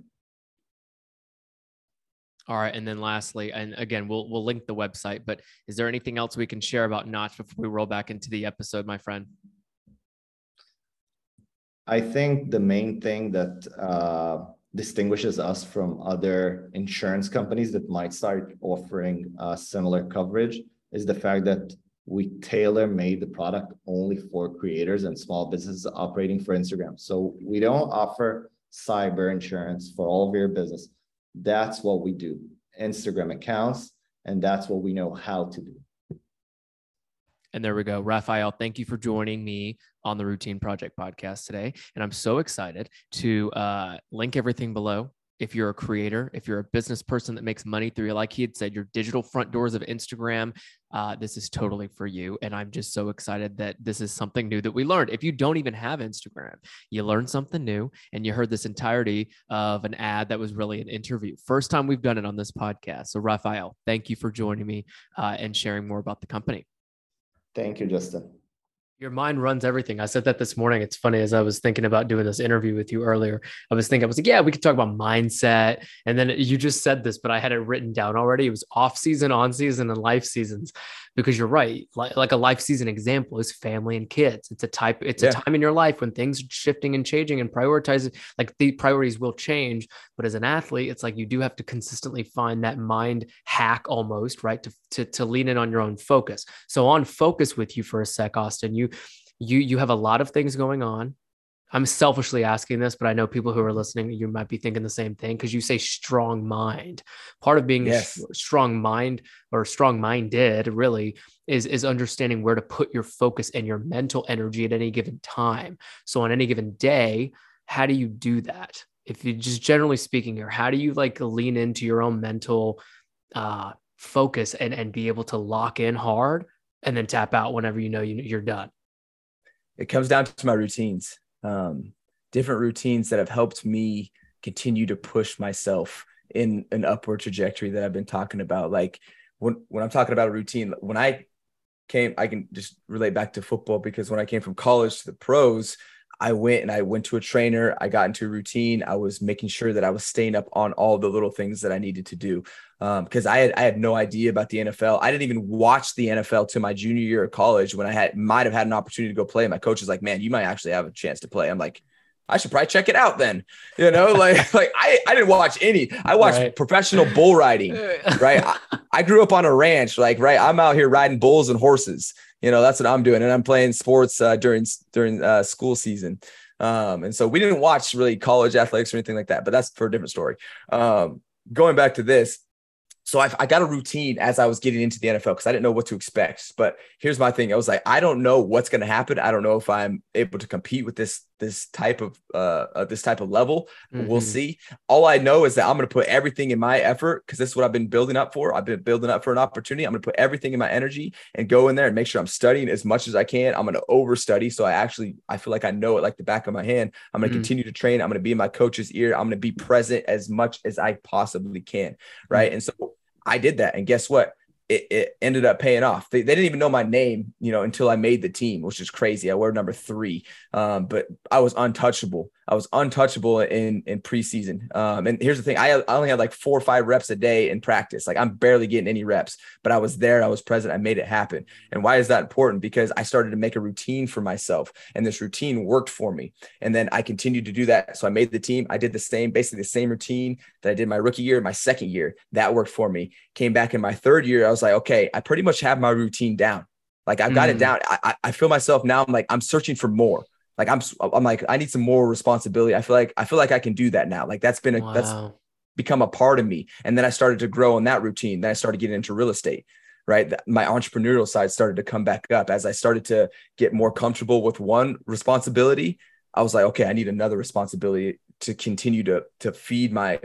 All right. And then lastly, and again, we'll we'll link the website, but is there anything else we can share about Notch before we roll back into the episode, my friend? I think the main thing that uh, distinguishes us from other insurance companies that might start offering uh, similar coverage is the fact that we tailor made the product only for creators and small businesses operating for Instagram. So we don't offer cyber insurance for all of your business. That's what we do, Instagram accounts, and that's what we know how to do. And there we go. Rafael, thank you for joining me on the Routine Project podcast today. And I'm so excited to uh, link everything below. If you're a creator, if you're a business person that makes money through, like he had said, your digital front doors of Instagram, uh, this is totally for you. And I'm just so excited that this is something new that we learned. If you don't even have Instagram, you learned something new and you heard this entirety of an ad that was really an interview. First time we've done it on this podcast. So Rafael, thank you for joining me uh, and sharing more about the company. Thank you, Justin. Your mind runs everything. I said that this morning. It's funny, as I was thinking about doing this interview with you earlier, I was thinking, I was like, yeah, we could talk about mindset. And then you just said this, but I had it written down already. It was off season, on season, and life seasons, because you're right. Like, like a life season example is family and kids. It's a type, it's yeah. a time in your life when things are shifting and changing and prioritizing, like the priorities will change. But as an athlete, it's like, you do have to consistently find that mind hack almost, right? To, to, to lean in on your own focus. So on focus with you for a sec, Austin, you, You you have a lot of things going on. I'm selfishly asking this, but I know people who are listening, you might be thinking the same thing because you say strong mind. Part of being yes. a strong mind or strong minded really is, is understanding where to put your focus and your mental energy at any given time. So on any given day, how do you do that? If you just generally speaking here, how do you like lean into your own mental uh, focus and, and be able to lock in hard and then tap out whenever you know you, you're done? It comes down to my routines, um, different routines that have helped me continue to push myself in an upward trajectory that I've been talking about. Like when, when I'm talking about a routine, when I came, I can just relate back to football, because when I came from college to the pros, I went and I went to a trainer. I got into a routine. I was making sure that I was staying up on all the little things that I needed to do. Um, because I had I had no idea about the N F L. I didn't even watch the N F L till my junior year of college, when I had might have had an opportunity to go play. My coach was like, "Man, you might actually have a chance to play." I'm like, I should probably check it out then. You know, like like I, I didn't watch any. I watched right. professional bull riding. Right. I, I grew up on a ranch. Like right, I'm out here riding bulls and horses. You know, that's what I'm doing. And I'm playing sports uh, during, during uh, school season. Um, and so we didn't watch really college athletics or anything like that, but that's for a different story. Um, going back to this. So I, I got a routine as I was getting into the N F L because I didn't know what to expect. But here's my thing. I was like, I don't know what's going to happen. I don't know if I'm able to compete with this, this type of, uh, uh this type of level. Mm-hmm. We'll see. All I know is that I'm going to put everything in my effort, because this is what I've been building up for. I've been building up for an opportunity. I'm going to put everything in my energy and go in there and make sure I'm studying as much as I can. I'm going to overstudy. So I actually, I feel like I know it like the back of my hand. I'm going to mm-hmm. continue to train. I'm going to be in my coach's ear. I'm going to be present as much as I possibly can. Right. Mm-hmm. And so I did that. And guess what? It, it ended up paying off. They, they didn't even know my name, you know, until I made the team, which is crazy. I wore number three, um, but I was untouchable. I was untouchable in, in preseason. Um, and here's the thing. I, I only had like four or five reps a day in practice. Like I'm barely getting any reps, but I was there. I was present. I made it happen. And why is that important? Because I started to make a routine for myself, and this routine worked for me. And then I continued to do that. So I made the team. I did the same, basically the same routine that I did my rookie year, my second year. That worked for me. Came back in my third year. I was like, okay, I pretty much have my routine down. Like I've got mm. it down. I, I feel myself now. I'm like, I'm searching for more. Like I'm, I'm like, I need some more responsibility. I feel like, I feel like I can do that now. Like that's been, a, wow. that's become a part of me. And then I started to grow in that routine. Then I started getting into real estate, right? My entrepreneurial side started to come back up as I started to get more comfortable with one responsibility. I was like, okay, I need another responsibility to continue to, to feed my, my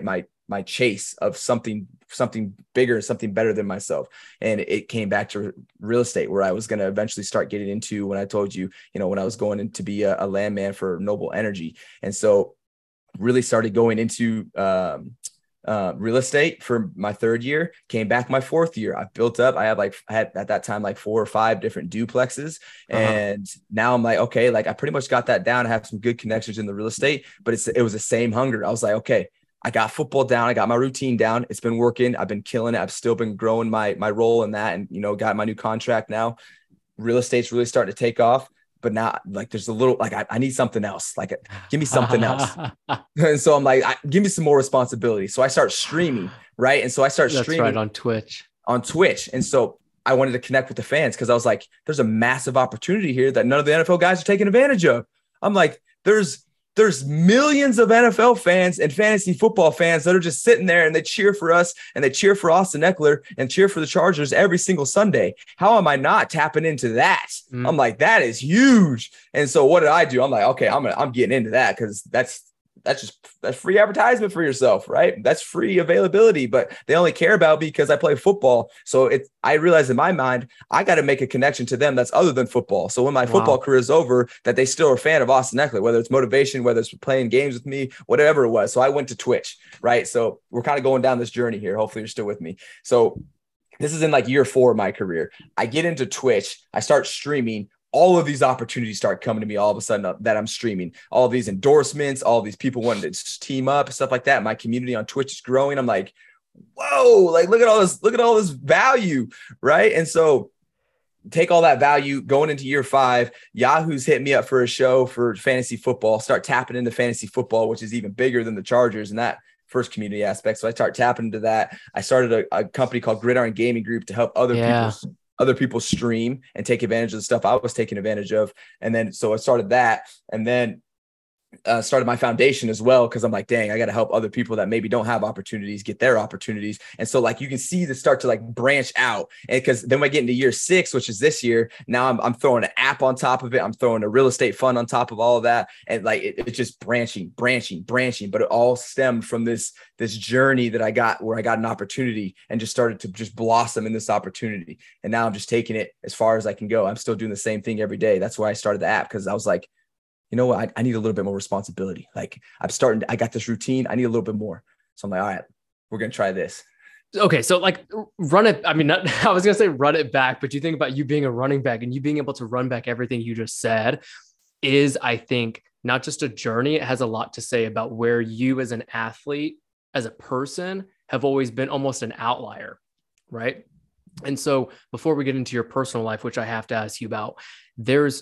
my chase of something, something bigger, something better than myself. And it came back to real estate, where I was going to eventually start getting into, when I told you, you know, when I was going in to be a, a landman for Noble Energy. And so really started going into, um, Uh, real estate for my third year, came back my fourth year. I built up, I had like, I had at that time, like four or five different duplexes. Uh-huh. And now I'm like, okay, like I pretty much got that down. I have some good connections in the real estate, but it's, it was the same hunger. I was like, okay, I got football down. I got my routine down. It's been working. I've been killing it. I've still been growing my, my role in that, and, you know, got my new contract now. Real estate's really starting to take off. But now, like, there's a little, like, I, I need something else. Like, give me something else. And so I'm like, I, give me some more responsibility. So I start streaming, right? And so I start That's streaming right, on Twitch. On Twitch. And so I wanted to connect with the fans, because I was like, there's a massive opportunity here that none of the N F L guys are taking advantage of. I'm like, there's there's millions of N F L fans and fantasy football fans that are just sitting there and they cheer for us and they cheer for Austin Ekeler and cheer for the Chargers every single Sunday. How am I not tapping into that? Mm. I'm like, that is huge. And so what did I do? I'm like, okay, I'm gonna, I'm getting into that, because that's that's just that's free advertisement for yourself, right? That's free availability, but they only care about me because I play football. So it, I realized in my mind, I got to make a connection to them that's other than football. So when my wow. football career is over, that they still are a fan of Austin Ekeler, whether it's motivation, whether it's playing games with me, whatever it was. So I went to Twitch, right? So we're kind of going down this journey here. Hopefully you're still with me. So this is in like year four of my career. I get into Twitch. I start streaming. All of these opportunities start coming to me all of a sudden that I'm streaming. All of these endorsements, all of these people wanting to team up, stuff like that. My community on Twitch is growing. I'm like, whoa, like, look at all this, look at all this value, right? And so take all that value going into year five. Yahoo's hit me up for a show for fantasy football, start tapping into fantasy football, which is even bigger than the Chargers and that first community aspect. So I start tapping into that. I started a, a company called Gridiron Gaming Group to help other yeah. people other people stream and take advantage of the stuff I was taking advantage of. And then, so I started that, and then uh, started my foundation as well. Cause I'm like, dang, I got to help other people that maybe don't have opportunities get their opportunities. And so like, you can see this start to like branch out. And cause then we get into year six, which is this year. Now I'm, I'm throwing an app on top of it. I'm throwing a real estate fund on top of all of that. And like, it, it's just branching, branching, branching, but it all stemmed from this, this journey that I got, where I got an opportunity and just started to just blossom in this opportunity. And now I'm just taking it as far as I can go. I'm still doing the same thing every day. That's why I started the app. Cause I was like, you know what? I, I need a little bit more responsibility. Like I'm starting, to, I got this routine. I need a little bit more. So I'm like, all right, we're going to try this. Okay. So like run it. I mean, not, I was going to say run it back, but you think about you being a running back and you being able to run back everything you just said is, I think, not just a journey. It has a lot to say about where you as an athlete, as a person, have always been almost an outlier. Right. And so before we get into your personal life, which I have to ask you about, there's,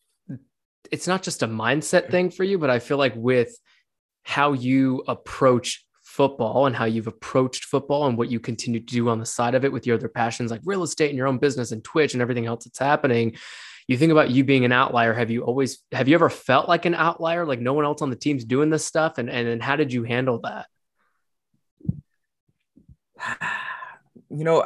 it's not just a mindset thing for you, but I feel like with how you approach football and how you've approached football and what you continue to do on the side of it with your other passions, like real estate and your own business and Twitch and everything else that's happening, you think about you being an outlier. Have you always, have you ever felt like an outlier? Like no one else on the team's doing this stuff? And, and, and how did you handle that? You know,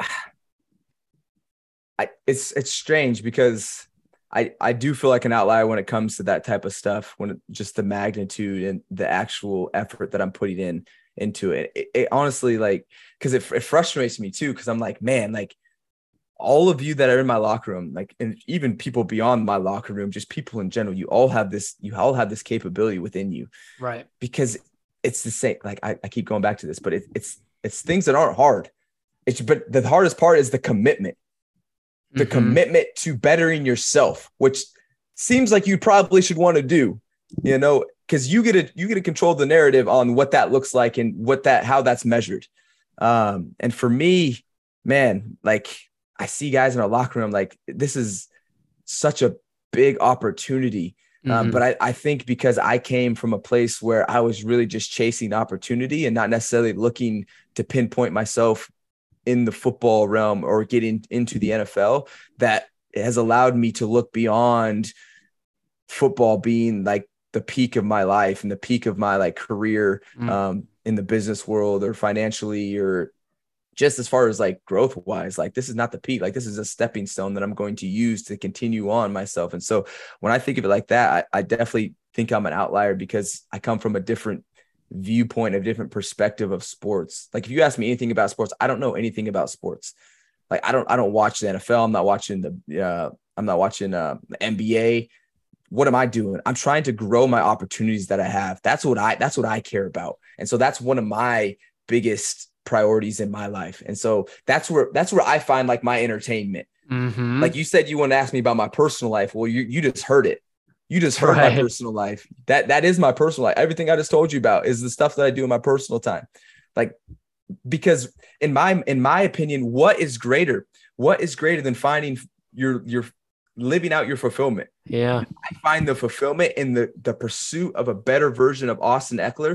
I, it's, it's strange because I, I do feel like an outlier when it comes to that type of stuff, when it, just the magnitude and the actual effort that I'm putting in into it. It, it honestly, like, cause it, it frustrates me too. Cause I'm like, man, like all of you that are in my locker room, like, and even people beyond my locker room, just people in general, you all have this, you all have this capability within you. Right. Because it's the same, like I, I keep going back to this, but it, it's, it's things that aren't hard. It's, but the hardest part is the commitment. The mm-hmm. commitment to bettering yourself, which seems like you probably should want to do, you know, because you get to you get to control the narrative on what that looks like and what that how that's measured. Um, and for me, man, like I see guys in our locker room, like this is such a big opportunity. Mm-hmm. Um, but I, I think because I came from a place where I was really just chasing opportunity and not necessarily looking to pinpoint myself in the football realm or getting into the N F L, that has allowed me to look beyond football being like the peak of my life and the peak of my like career mm. um, in the business world or financially, or just as far as like growth wise, like this is not the peak. Like this is a stepping stone that I'm going to use to continue on myself. And so when I think of it like that, I, I definitely think I'm an outlier because I come from a different viewpoint, a different perspective of sports. Like if you ask me anything about sports, I don't know anything about sports. Like I don't, I don't watch the N F L. I'm not watching the, uh, I'm not watching uh, the N B A. What am I doing? I'm trying to grow my opportunities that I have. That's what I, that's what I care about. And so that's one of my biggest priorities in my life. And so that's where, that's where I find like my entertainment. Mm-hmm. Like you said, you want to ask me about my personal life. Well, you, you just heard it. You just heard right. my personal life. That, that is my personal life. Everything I just told you about is the stuff that I do in my personal time. Like, because in my, in my opinion, what is greater? What is greater than finding your, your living out your fulfillment? Yeah. I find the fulfillment in the, the pursuit of a better version of Austin Ekeler.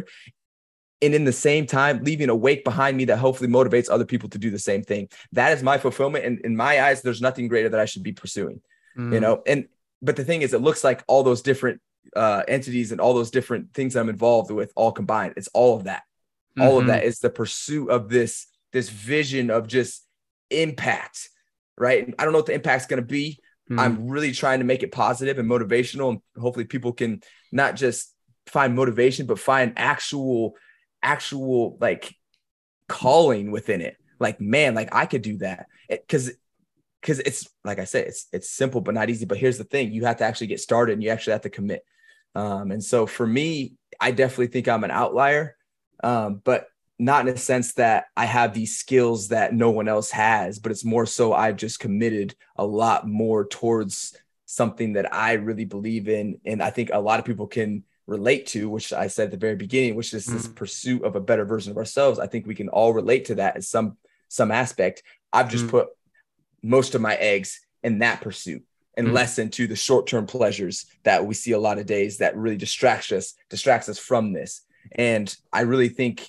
And in the same time, leaving a wake behind me that hopefully motivates other people to do the same thing. That is my fulfillment. And in my eyes, there's nothing greater that I should be pursuing, mm. you know? And, but the thing is, it looks like all those different uh, entities and all those different things that I'm involved with all combined. It's all of that. Mm-hmm. All of that is the pursuit of this, this vision of just impact, right? I don't know what the impact's going to be. Mm. I'm really trying to make it positive and motivational. And hopefully people can not just find motivation, but find actual, actual like calling within it. Like, man, like I could do that. It, Cause Because it's like I said, it's it's simple but not easy. But here's the thing: you have to actually get started, and you actually have to commit. Um, and so for me, I definitely think I'm an outlier, um, but not in a sense that I have these skills that no one else has. But it's more so I've just committed a lot more towards something that I really believe in, and I think a lot of people can relate to, which I said at the very beginning, which is this mm. pursuit of a better version of ourselves. I think we can all relate to that in some some aspect. I've just mm. put most of my eggs in that pursuit and mm-hmm. less into the short-term pleasures that we see a lot of days that really distracts us, distracts us from this. And I really think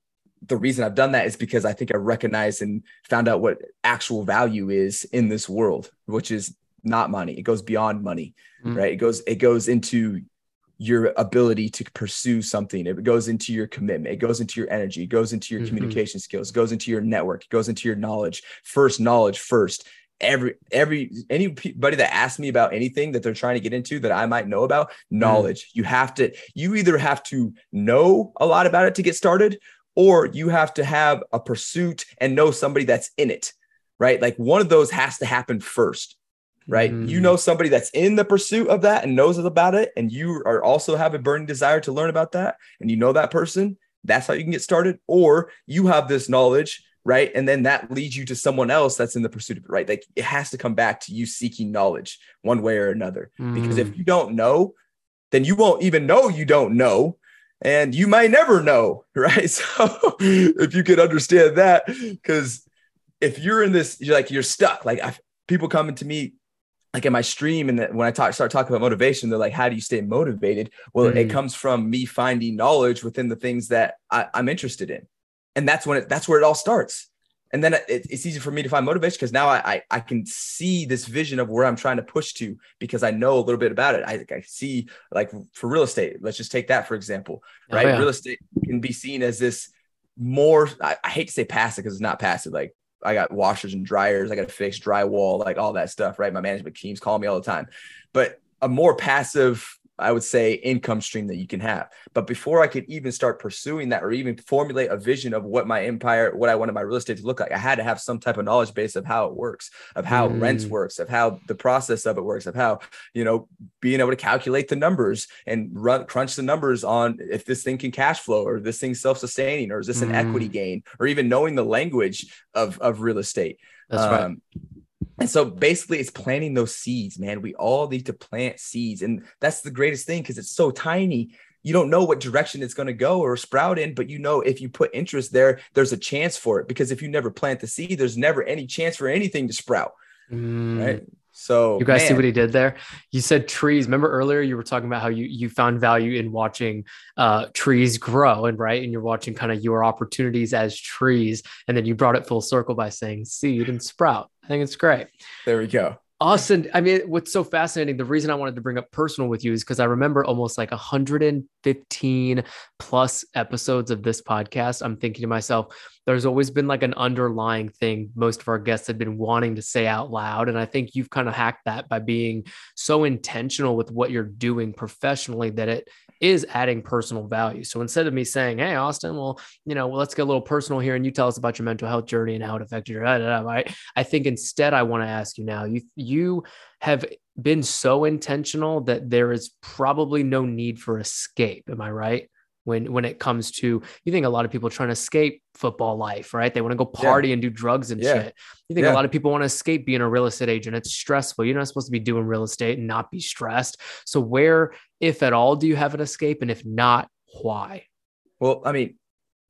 the reason I've done that is because I think I recognized and found out what actual value is in this world, which is not money. It goes beyond money, mm-hmm. right? It goes, it goes into your ability to pursue something. It goes into your commitment. It goes into your energy. It goes into your mm-hmm. communication skills. It goes into your network. It goes into your knowledge. First knowledge first. Every, every, anybody that asks me about anything that they're trying to get into that I might know about, knowledge. Mm. You have to, you either have to know a lot about it to get started, or you have to have a pursuit and know somebody that's in it, right? Like one of those has to happen first. Right. Mm. You know, somebody that's in the pursuit of that and knows about it. And you are also have a burning desire to learn about that. And you know that person, that's how you can get started. Or you have this knowledge, right? And then that leads you to someone else that's in the pursuit of it, right? Like it has to come back to you seeking knowledge one way or another. Mm. Because if you don't know, then you won't even know you don't know. And you might never know. Right. So if you could understand that, because if you're in this, you're like, you're stuck. Like I, people coming to me, like in my stream, and when I talk, start talking about motivation, they're like, how do you stay motivated? Well, mm-hmm. it comes from me finding knowledge within the things that I, I'm interested in. And that's when it, that's where it all starts. And then it, it's easy for me to find motivation because now I, I I can see this vision of where I'm trying to push to because I know a little bit about it. I, I see, like for real estate, let's just take that for example, right? Oh, yeah. Real estate can be seen as this more, I, I hate to say passive because it's not passive. Like I got washers and dryers. I got to fix drywall, like all that stuff, right? My management teams call me all the time, but a more passive, I would say, income stream that you can have. But before I could even start pursuing that or even formulate a vision of what my empire, what I wanted my real estate to look like, I had to have some type of knowledge base of how it works, of how mm. rents works, of how the process of it works, of how, you know, being able to calculate the numbers and run, crunch the numbers on if this thing can cash flow or this thing's self-sustaining, or is this an mm. equity gain, or even knowing the language of, of real estate. That's um, right. And so basically it's planting those seeds, man. We all need to plant seeds. And that's the greatest thing because it's so tiny. You don't know what direction it's going to go or sprout in, but you know, if you put interest there, there's a chance for it, because if you never plant the seed, there's never any chance for anything to sprout. Mm. Right. So you guys man. see what he did there? You said trees. Remember earlier you were talking about how you you found value in watching uh, trees grow, and right, and you're watching kind of your opportunities as trees, and then you brought it full circle by saying seed and sprout. I think it's great. There we go. Austin, I mean, what's so fascinating, the reason I wanted to bring up personal with you is because I remember almost like one hundred fifteen plus episodes of this podcast. I'm thinking to myself, there's always been like an underlying thing most of our guests have been wanting to say out loud. And I think you've kind of hacked that by being so intentional with what you're doing professionally that it is adding personal value. So instead of me saying, hey, Austin, well, you know, well, let's get a little personal here and you tell us about your mental health journey and how it affected your, I, I think instead I want to ask you now, you, you have been so intentional that there is probably no need for escape. Am I right? When, when it comes to, you think a lot of people trying to escape football life, right? They want to go party yeah. and do drugs and yeah. shit. You think yeah. a lot of people want to escape being a real estate agent. It's stressful. You're not supposed to be doing real estate and not be stressed. So where, if at all, do you have an escape? And if not, why? Well, I mean,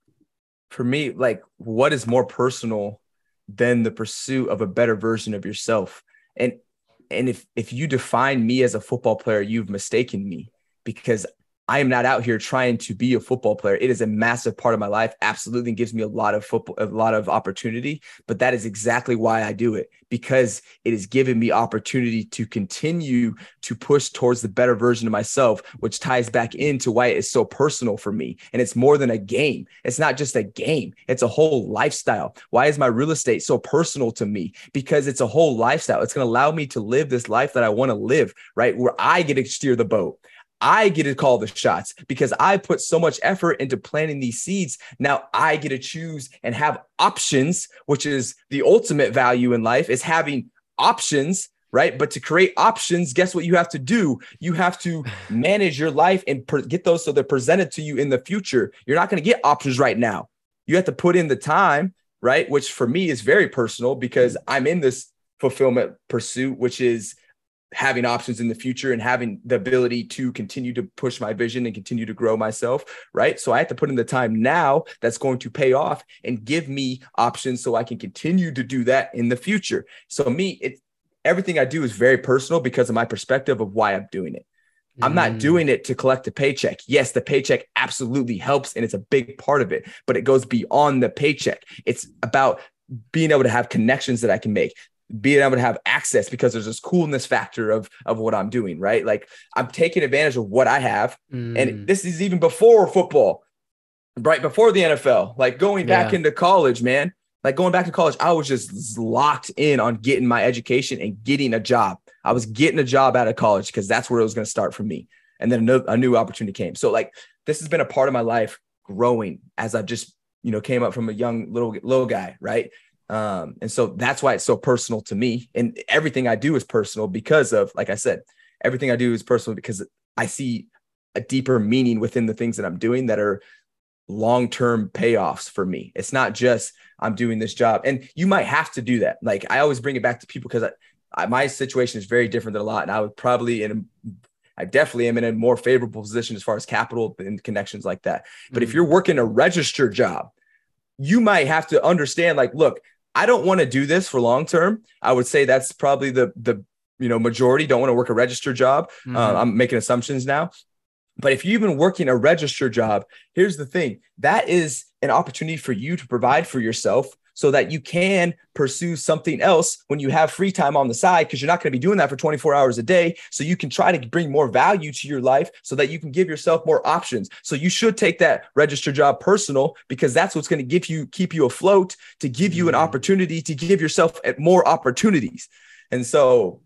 for me, like, what is more personal than the pursuit of a better version of yourself? And, and if, if you define me as a football player, you've mistaken me, because I am not out here trying to be a football player. It is a massive part of my life. Absolutely gives me a lot of football, a lot of opportunity, but that is exactly why I do it, because it has given me opportunity to continue to push towards the better version of myself, which ties back into why it is so personal for me. And it's more than a game. It's not just a game. It's a whole lifestyle. Why is my real estate so personal to me? Because it's a whole lifestyle. It's going to allow me to live this life that I want to live, right? Where I get to steer the boat. I get to call the shots because I put so much effort into planting these seeds. Now I get to choose and have options, which is the ultimate value in life, is having options, right? But to create options, guess what you have to do? You have to manage your life and per- get those so they're presented to you in the future. You're not going to get options right now. You have to put in the time, right? Which for me is very personal because I'm in this fulfillment pursuit, which is having options in the future and having the ability to continue to push my vision and continue to grow myself, right? So I have to put in the time now that's going to pay off and give me options so I can continue to do that in the future. So me, it's everything I do is very personal because of my perspective of why I'm doing it. I'm not Mm. doing it to collect a paycheck. Yes, the paycheck absolutely helps and it's a big part of it, but it goes beyond the paycheck. It's about being able to have connections that I can make, being able to have access, because there's this coolness factor of, of what I'm doing, right? Like I'm taking advantage of what I have. Mm. And this is even before football, right? Before the N F L, like going back Yeah. into college, man, like going back to college, I was just locked in on getting my education and getting a job. I was getting a job out of college because that's where it was going to start for me. And then a new, a new opportunity came. So like, this has been a part of my life growing as I just, you know, came up from a young little, little guy. Right. Um, and so that's why it's so personal to me, and everything I do is personal because of, like I said, everything I do is personal because I see a deeper meaning within the things that I'm doing that are long-term payoffs for me. It's not just I'm doing this job, and you might have to do that. Like I always bring it back to people because I, I, my situation is very different than a lot. And I would probably, in a, I definitely am in a more favorable position as far as capital and connections like that. But Mm. if you're working a registered job, you might have to understand, like, look, I don't want to do this for long term. I would say that's probably the the you know majority don't want to work a registered job. Mhm. Uh, I'm making assumptions now, but if you've been working a registered job, here's the thing: that is an opportunity for you to provide for yourself, so that you can pursue something else when you have free time on the side, because you're not going to be doing that for twenty-four hours a day. So you can try to bring more value to your life so that you can give yourself more options. So you should take that registered job personal, because that's what's going to give you, keep you afloat, to give you an opportunity to give yourself more opportunities. And so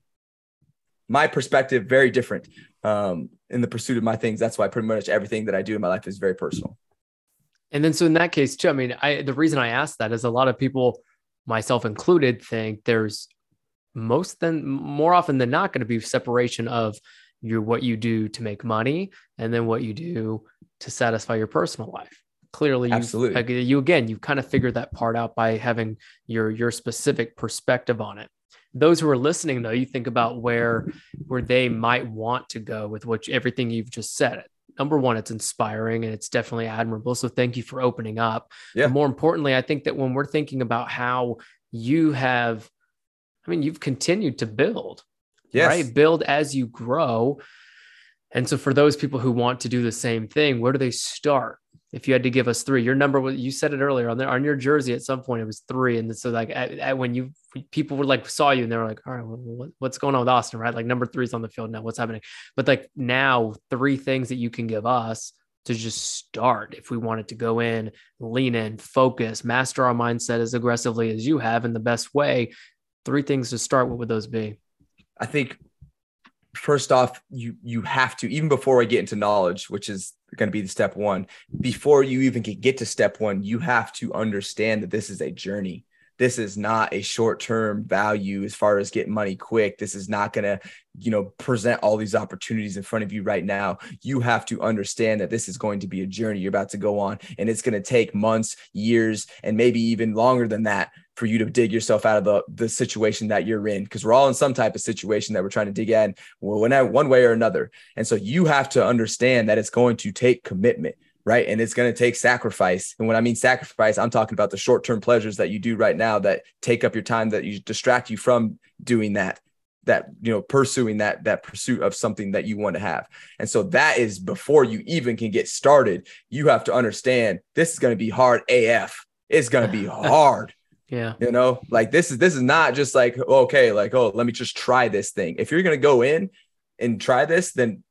my perspective, very different um, in the pursuit of my things. That's why pretty much everything that I do in my life is very personal. And then, so in that case too, I mean, I, the reason I asked that is a lot of people, myself included, think there's most than more often than not going to be separation of your, what you do to make money and then what you do to satisfy your personal life. Clearly, you, Absolutely. like, you, again, you kind of figured that part out by having your, your specific perspective on it. Those who are listening, though, you think about where, where they might want to go with what everything you've just said. Number one, it's inspiring and it's definitely admirable. So thank you for opening up. Yeah. But more importantly, I think that when we're thinking about how you have, I mean, you've continued to build, Yes. right? Build as you grow. And so for those people who want to do the same thing, where do they start? If you had to give us three, your number was, you said it earlier on there on your jersey, at some point it was three. And so like at, at when you, people were like, saw you and they were like, all right, well, what, what's going on with Austin, right? Like number three's on the field now, what's happening? But like now three things that you can give us to just start. If we wanted to go in, lean in, focus, master our mindset as aggressively as you have in the best way, three things to start. What would those be? I think first off, you you have to, even before I get into knowledge, which is going to be the step one, before you even can get to step one, you have to understand that this is a journey. This is not a short-term value as far as getting money quick. This is not going to, you know, present all these opportunities in front of you right now. You have to understand that this is going to be a journey you're about to go on, and it's going to take months, years, and maybe even longer than that for you to dig yourself out of the, the situation that you're in, because we're all in some type of situation that we're trying to dig in, well, one way or another. And so you have to understand that it's going to take commitment, right? And it's going to take sacrifice. And when I mean sacrifice, I'm talking about the short-term pleasures that you do right now that take up your time, that you distract you from doing that, that, you know, pursuing that, that pursuit of something that you want to have. And so that is before you even can get started. You have to understand this is going to be hard A F. It's going to be hard. Yeah. You know, like this is, this is not just like, okay, like, oh, let me just try this thing. If you're going to go in and try this, then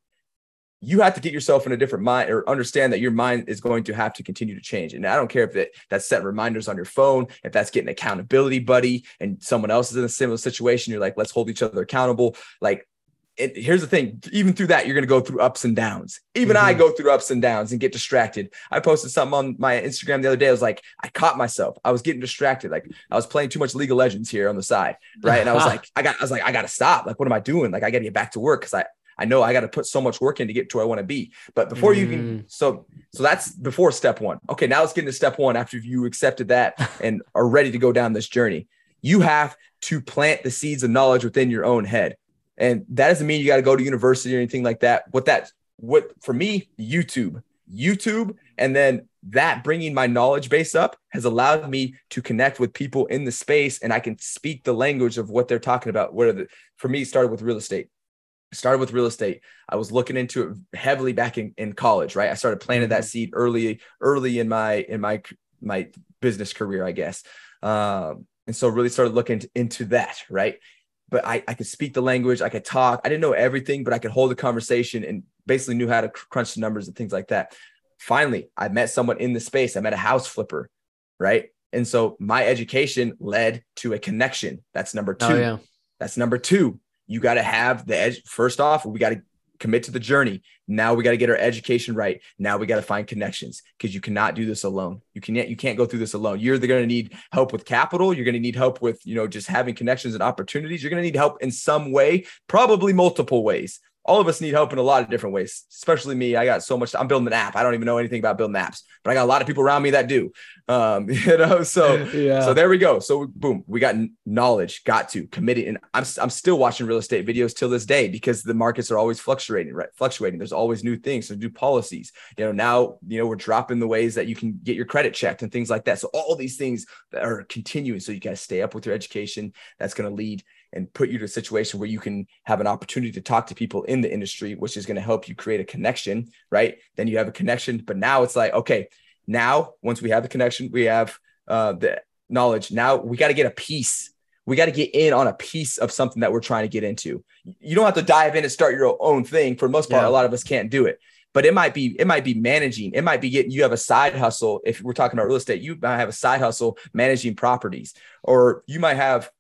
you have to get yourself in a different mind, or understand that your mind is going to have to continue to change. And I don't care if that that's set reminders on your phone, if that's getting accountability buddy and someone else is in a similar situation, you're like, let's hold each other accountable. Like, it, here's the thing, even through that, you're going to go through ups and downs. Even mm-hmm. I go through ups and downs and get distracted. I posted something on my Instagram the other day. I was like, I caught myself. I was getting distracted. Like I was playing too much League of Legends here on the side. Right. And I was like, I got, I was like, I got to stop. Like, what am I doing? Like, I got to get back to work. Cause I, I know I got to put so much work in to get to where I want to be. But before mm. you can, so, so that's before step one. Okay. Now let's get into step one. After you accepted that and are ready to go down this journey, you have to plant the seeds of knowledge within your own head. And that doesn't mean you got to go to university or anything like that. What that, what for me, YouTube, YouTube, and then that bringing my knowledge base up has allowed me to connect with people in the space, and I can speak the language of what they're talking about. What are the, for me, it started with real estate. Started with real estate. I was looking into it heavily back in, in college, right? I started planting that seed early, early in my, in my, my business career, I guess. Um, and so really started looking into that, right? But I, I could speak the language. I could talk. I didn't know everything, but I could hold a conversation and basically knew how to crunch the numbers and things like that. Finally, I met someone in the space. I met a house flipper, right? And so my education led to a connection. That's number two. Oh, yeah. That's number two. You got to have the edge. First off, we got to commit to the journey. Now we got to get our education right. Now we got to find connections, because you cannot do this alone. You can't, you can't go through this alone. You're going to need help with capital. You're going to need help with, you know, just having connections and opportunities. You're going to need help in some way, probably multiple ways. All of us need help in a lot of different ways, especially me. I got so much. I'm building an app. I don't even know anything about building apps, but I got a lot of people around me that do. Um, you know, so yeah. So there we go. So boom, we got knowledge, got to committed, and I'm I'm still watching real estate videos till this day, because the markets are always fluctuating, right? Fluctuating. There's always new things, there's new policies. You know, now you know we're dropping the ways that you can get your credit checked and things like that. So all these things that are continuing. So you got to stay up with your education. That's going to lead and put you to a situation where you can have an opportunity to talk to people in the industry, which is going to help you create a connection, right? Then you have a connection, but now it's like, okay, now once we have the connection, we have uh, the knowledge. Now we got to get a piece. We got to get in on a piece of something that we're trying to get into. You don't have to dive in and start your own thing. For the most part, yeah. A lot of us can't do it, but it might be, it might be managing. It might be getting, you have a side hustle. If we're talking about real estate, you might have a side hustle managing properties, or you might have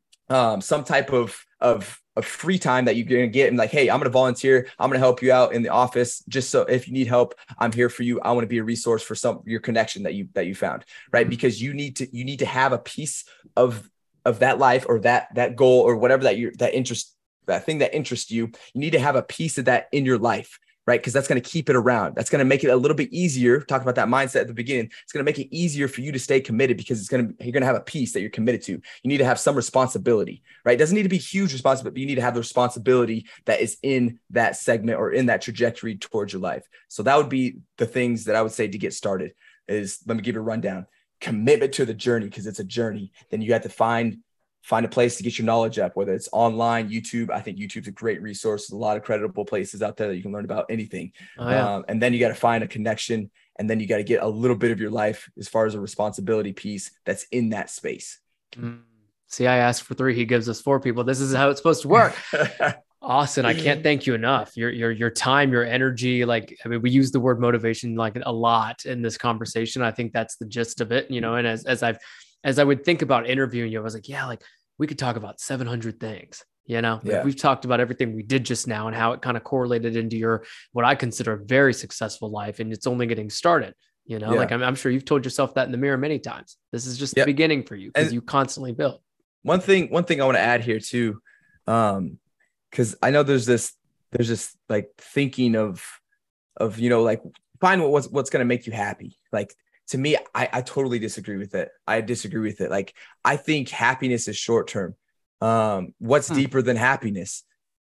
um, some type of, of, of free time that you're going to get, and like, hey, I'm going to volunteer. I'm going to help you out in the office. Just so if you need help, I'm here for you. I want to be a resource for some, your connection that you, that you found, right? Because you need to, you need to have a piece of, of that life, or that, that goal, or whatever that you're, that interest, that thing that interests you. You need to have a piece of that in your life, right? Because that's going to keep it around. That's going to make it a little bit easier. Talk about that mindset at the beginning. It's going to make it easier for you to stay committed, because it's going to, you're going to have a piece that you're committed to. You need to have some responsibility, right? It doesn't need to be huge responsibility, but you need to have the responsibility that is in that segment or in that trajectory towards your life. So that would be the things that I would say to get started is, let me give you a rundown. Commitment to the journey, because it's a journey. Then you have to find Find a place to get your knowledge up, whether it's online, YouTube. I think YouTube's a great resource. There's a lot of credible places out there that you can learn about anything. Oh, yeah. um, and then you got to find a connection, and then you got to get a little bit of your life as far as a responsibility piece that's in that space. Mm. See, I asked for three. He gives us four people. This is how it's supposed to work. Austin, I can't thank you enough. Your, your, your time, your energy. Like, I mean, we use the word motivation like a lot in this conversation. I think that's the gist of it, you know, and as, as I've, as I would think about interviewing you, I was like, yeah, like we could talk about seven hundred things. You know, Yeah. we've talked about everything we did just now and how it kind of correlated into your, what I consider a very successful life. And it's only getting started, you know, Yeah. like I'm, I'm sure you've told yourself that in the mirror many times. This is just Yep. the beginning for you because And you constantly build. One thing, one thing I want to add here too, um, because I know there's this, there's this like thinking of, of, you know, like find what, what's, what's going to make you happy. Like to me, I, I totally disagree with it. I disagree with it. Like, I think happiness is short-term. Um, what's Hmm. deeper than happiness?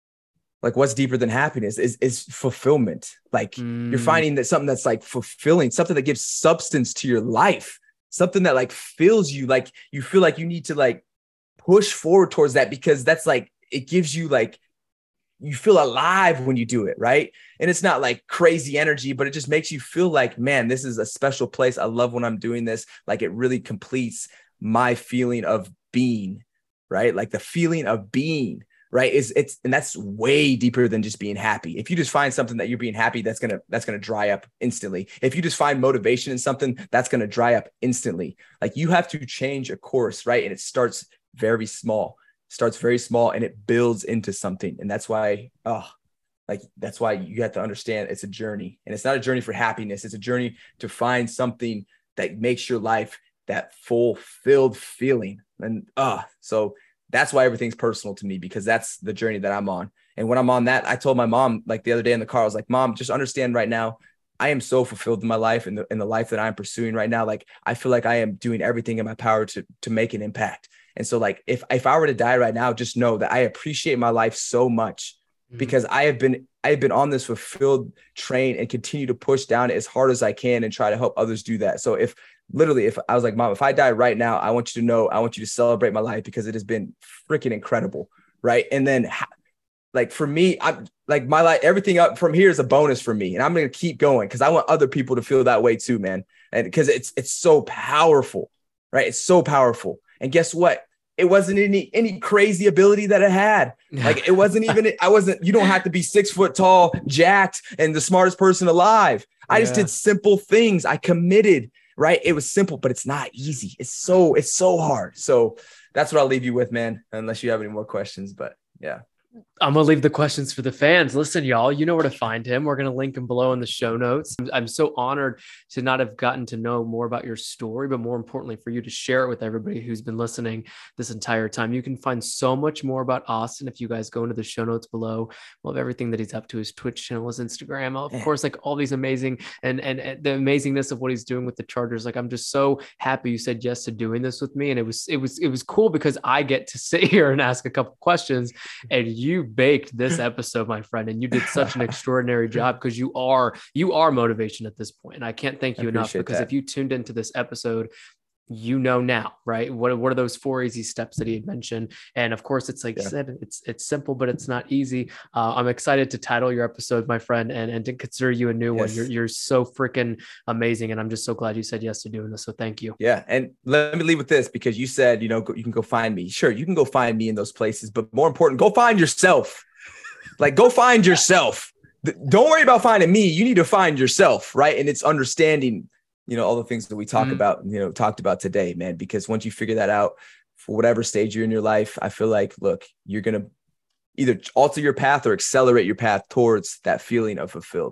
Like what's deeper than happiness is, is fulfillment. Like Mm. you're finding that something that's like fulfilling, something that gives substance to your life, something that like fills you. Like you feel like you need to like push forward towards that because that's like, it gives you like, you feel alive when you do it. Right. And it's not like crazy energy, but it just makes you feel like, man, this is a special place. I love when I'm doing this. Like it really completes my feeling of being, right? Like the feeling of being, right? Is it's, and that's way deeper than just being happy. If you just find something that you're being happy, that's going to, that's going to dry up instantly. If you just find motivation in something, that's going to dry up instantly. Like you have to change a course, right? And it starts very small. starts very small and it builds into something. And that's why, oh, like, that's why you have to understand it's a journey, and it's not a journey for happiness. It's a journey to find something that makes your life that fulfilled feeling. And, uh, so that's why everything's personal to me, because that's the journey that I'm on. And when I'm on that, I told my mom, like the other day in the car, I was like, Mom, just understand right now, I am so fulfilled in my life and the, in the life that I'm pursuing right now. Like, I feel like I am doing everything in my power to, to make an impact. And so like, if, if I were to die right now, just know that I appreciate my life so much mm-hmm. because I have been, I have been on this fulfilled train and continue to push down as hard as I can and try to help others do that. So if literally, if I was like, Mom, if I die right now, I want you to know, I want you to celebrate my life because it has been freaking incredible. Right. And then like, for me, I'm like my life, everything up from here is a bonus for me. And I'm going to keep going because I want other people to feel that way too, man. And because it's, it's so powerful, right? It's so powerful. And guess what? It wasn't any, any crazy ability that I had. Like it wasn't even, I wasn't, you don't have to be six foot tall, jacked, and the smartest person alive. I yeah. just did simple things. I committed, right? It was simple, but it's not easy. It's so, it's so hard. So that's what I'll leave you with, man, unless you have any more questions, but yeah. I'm going to leave the questions for the fans. Listen, y'all, you know where to find him. We're going to link him below in the show notes. I'm, I'm so honored to not have gotten to know more about your story, but more importantly, for you to share it with everybody who's been listening this entire time. You can find so much more about Austin if you guys go into the show notes below. We'll have everything that he's up to, his Twitch channel, his Instagram, of yeah. course, like all these amazing and, and and the amazingness of what he's doing with the Chargers. Like, I'm just so happy you said yes to doing this with me. And it was, it was, it was cool because I get to sit here and ask a couple questions, and you baked this episode, my friend, and you did such an extraordinary job because you are you are motivation at this point. And I can't thank you enough because that. If you tuned into this episode, you know now, right? What, what are those four easy steps that he had mentioned? And of course, it's like yeah. you said, it's it's simple, but it's not easy. Uh, I'm excited to title your episode, my friend, and, and to consider you a new yes. one. You're you're so freaking amazing. And I'm just so glad you said yes to doing this. So thank you. Yeah. And let me leave with this, because you said, you know, go, you can go find me. Sure, you can go find me in those places, but more important, go find yourself. Like, go find yourself. Don't worry about finding me. You need to find yourself, right? And it's understanding, you know, all the things that we talk mm-hmm. about, you know, talked about today, man, because once you figure that out for whatever stage you're in your life, I feel like, look, you're going to either alter your path or accelerate your path towards that feeling of fulfilled.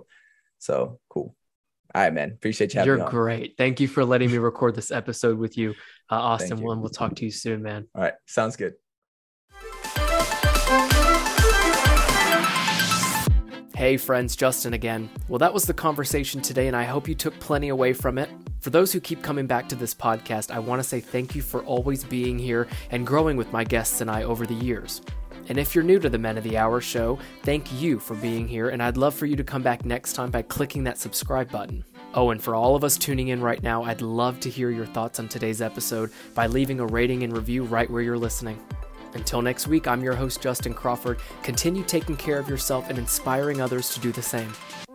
So cool. All right, man. Appreciate you having You're me on. Great. Thank you for letting me record this episode with you, uh, Austin. Well, we'll talk to you soon, man. All right. Sounds good. Hey friends, Justin again. Well, that was the conversation today, and I hope you took plenty away from it. For those who keep coming back to this podcast, I want to say thank you for always being here and growing with my guests and I over the years. And if you're new to the Men of the Hour show, thank you for being here, and I'd love for you to come back next time by clicking that subscribe button. Oh, and for all of us tuning in right now, I'd love to hear your thoughts on today's episode by leaving a rating and review right where you're listening. Until next week, I'm your host, Justin Crawford. Continue taking care of yourself and inspiring others to do the same.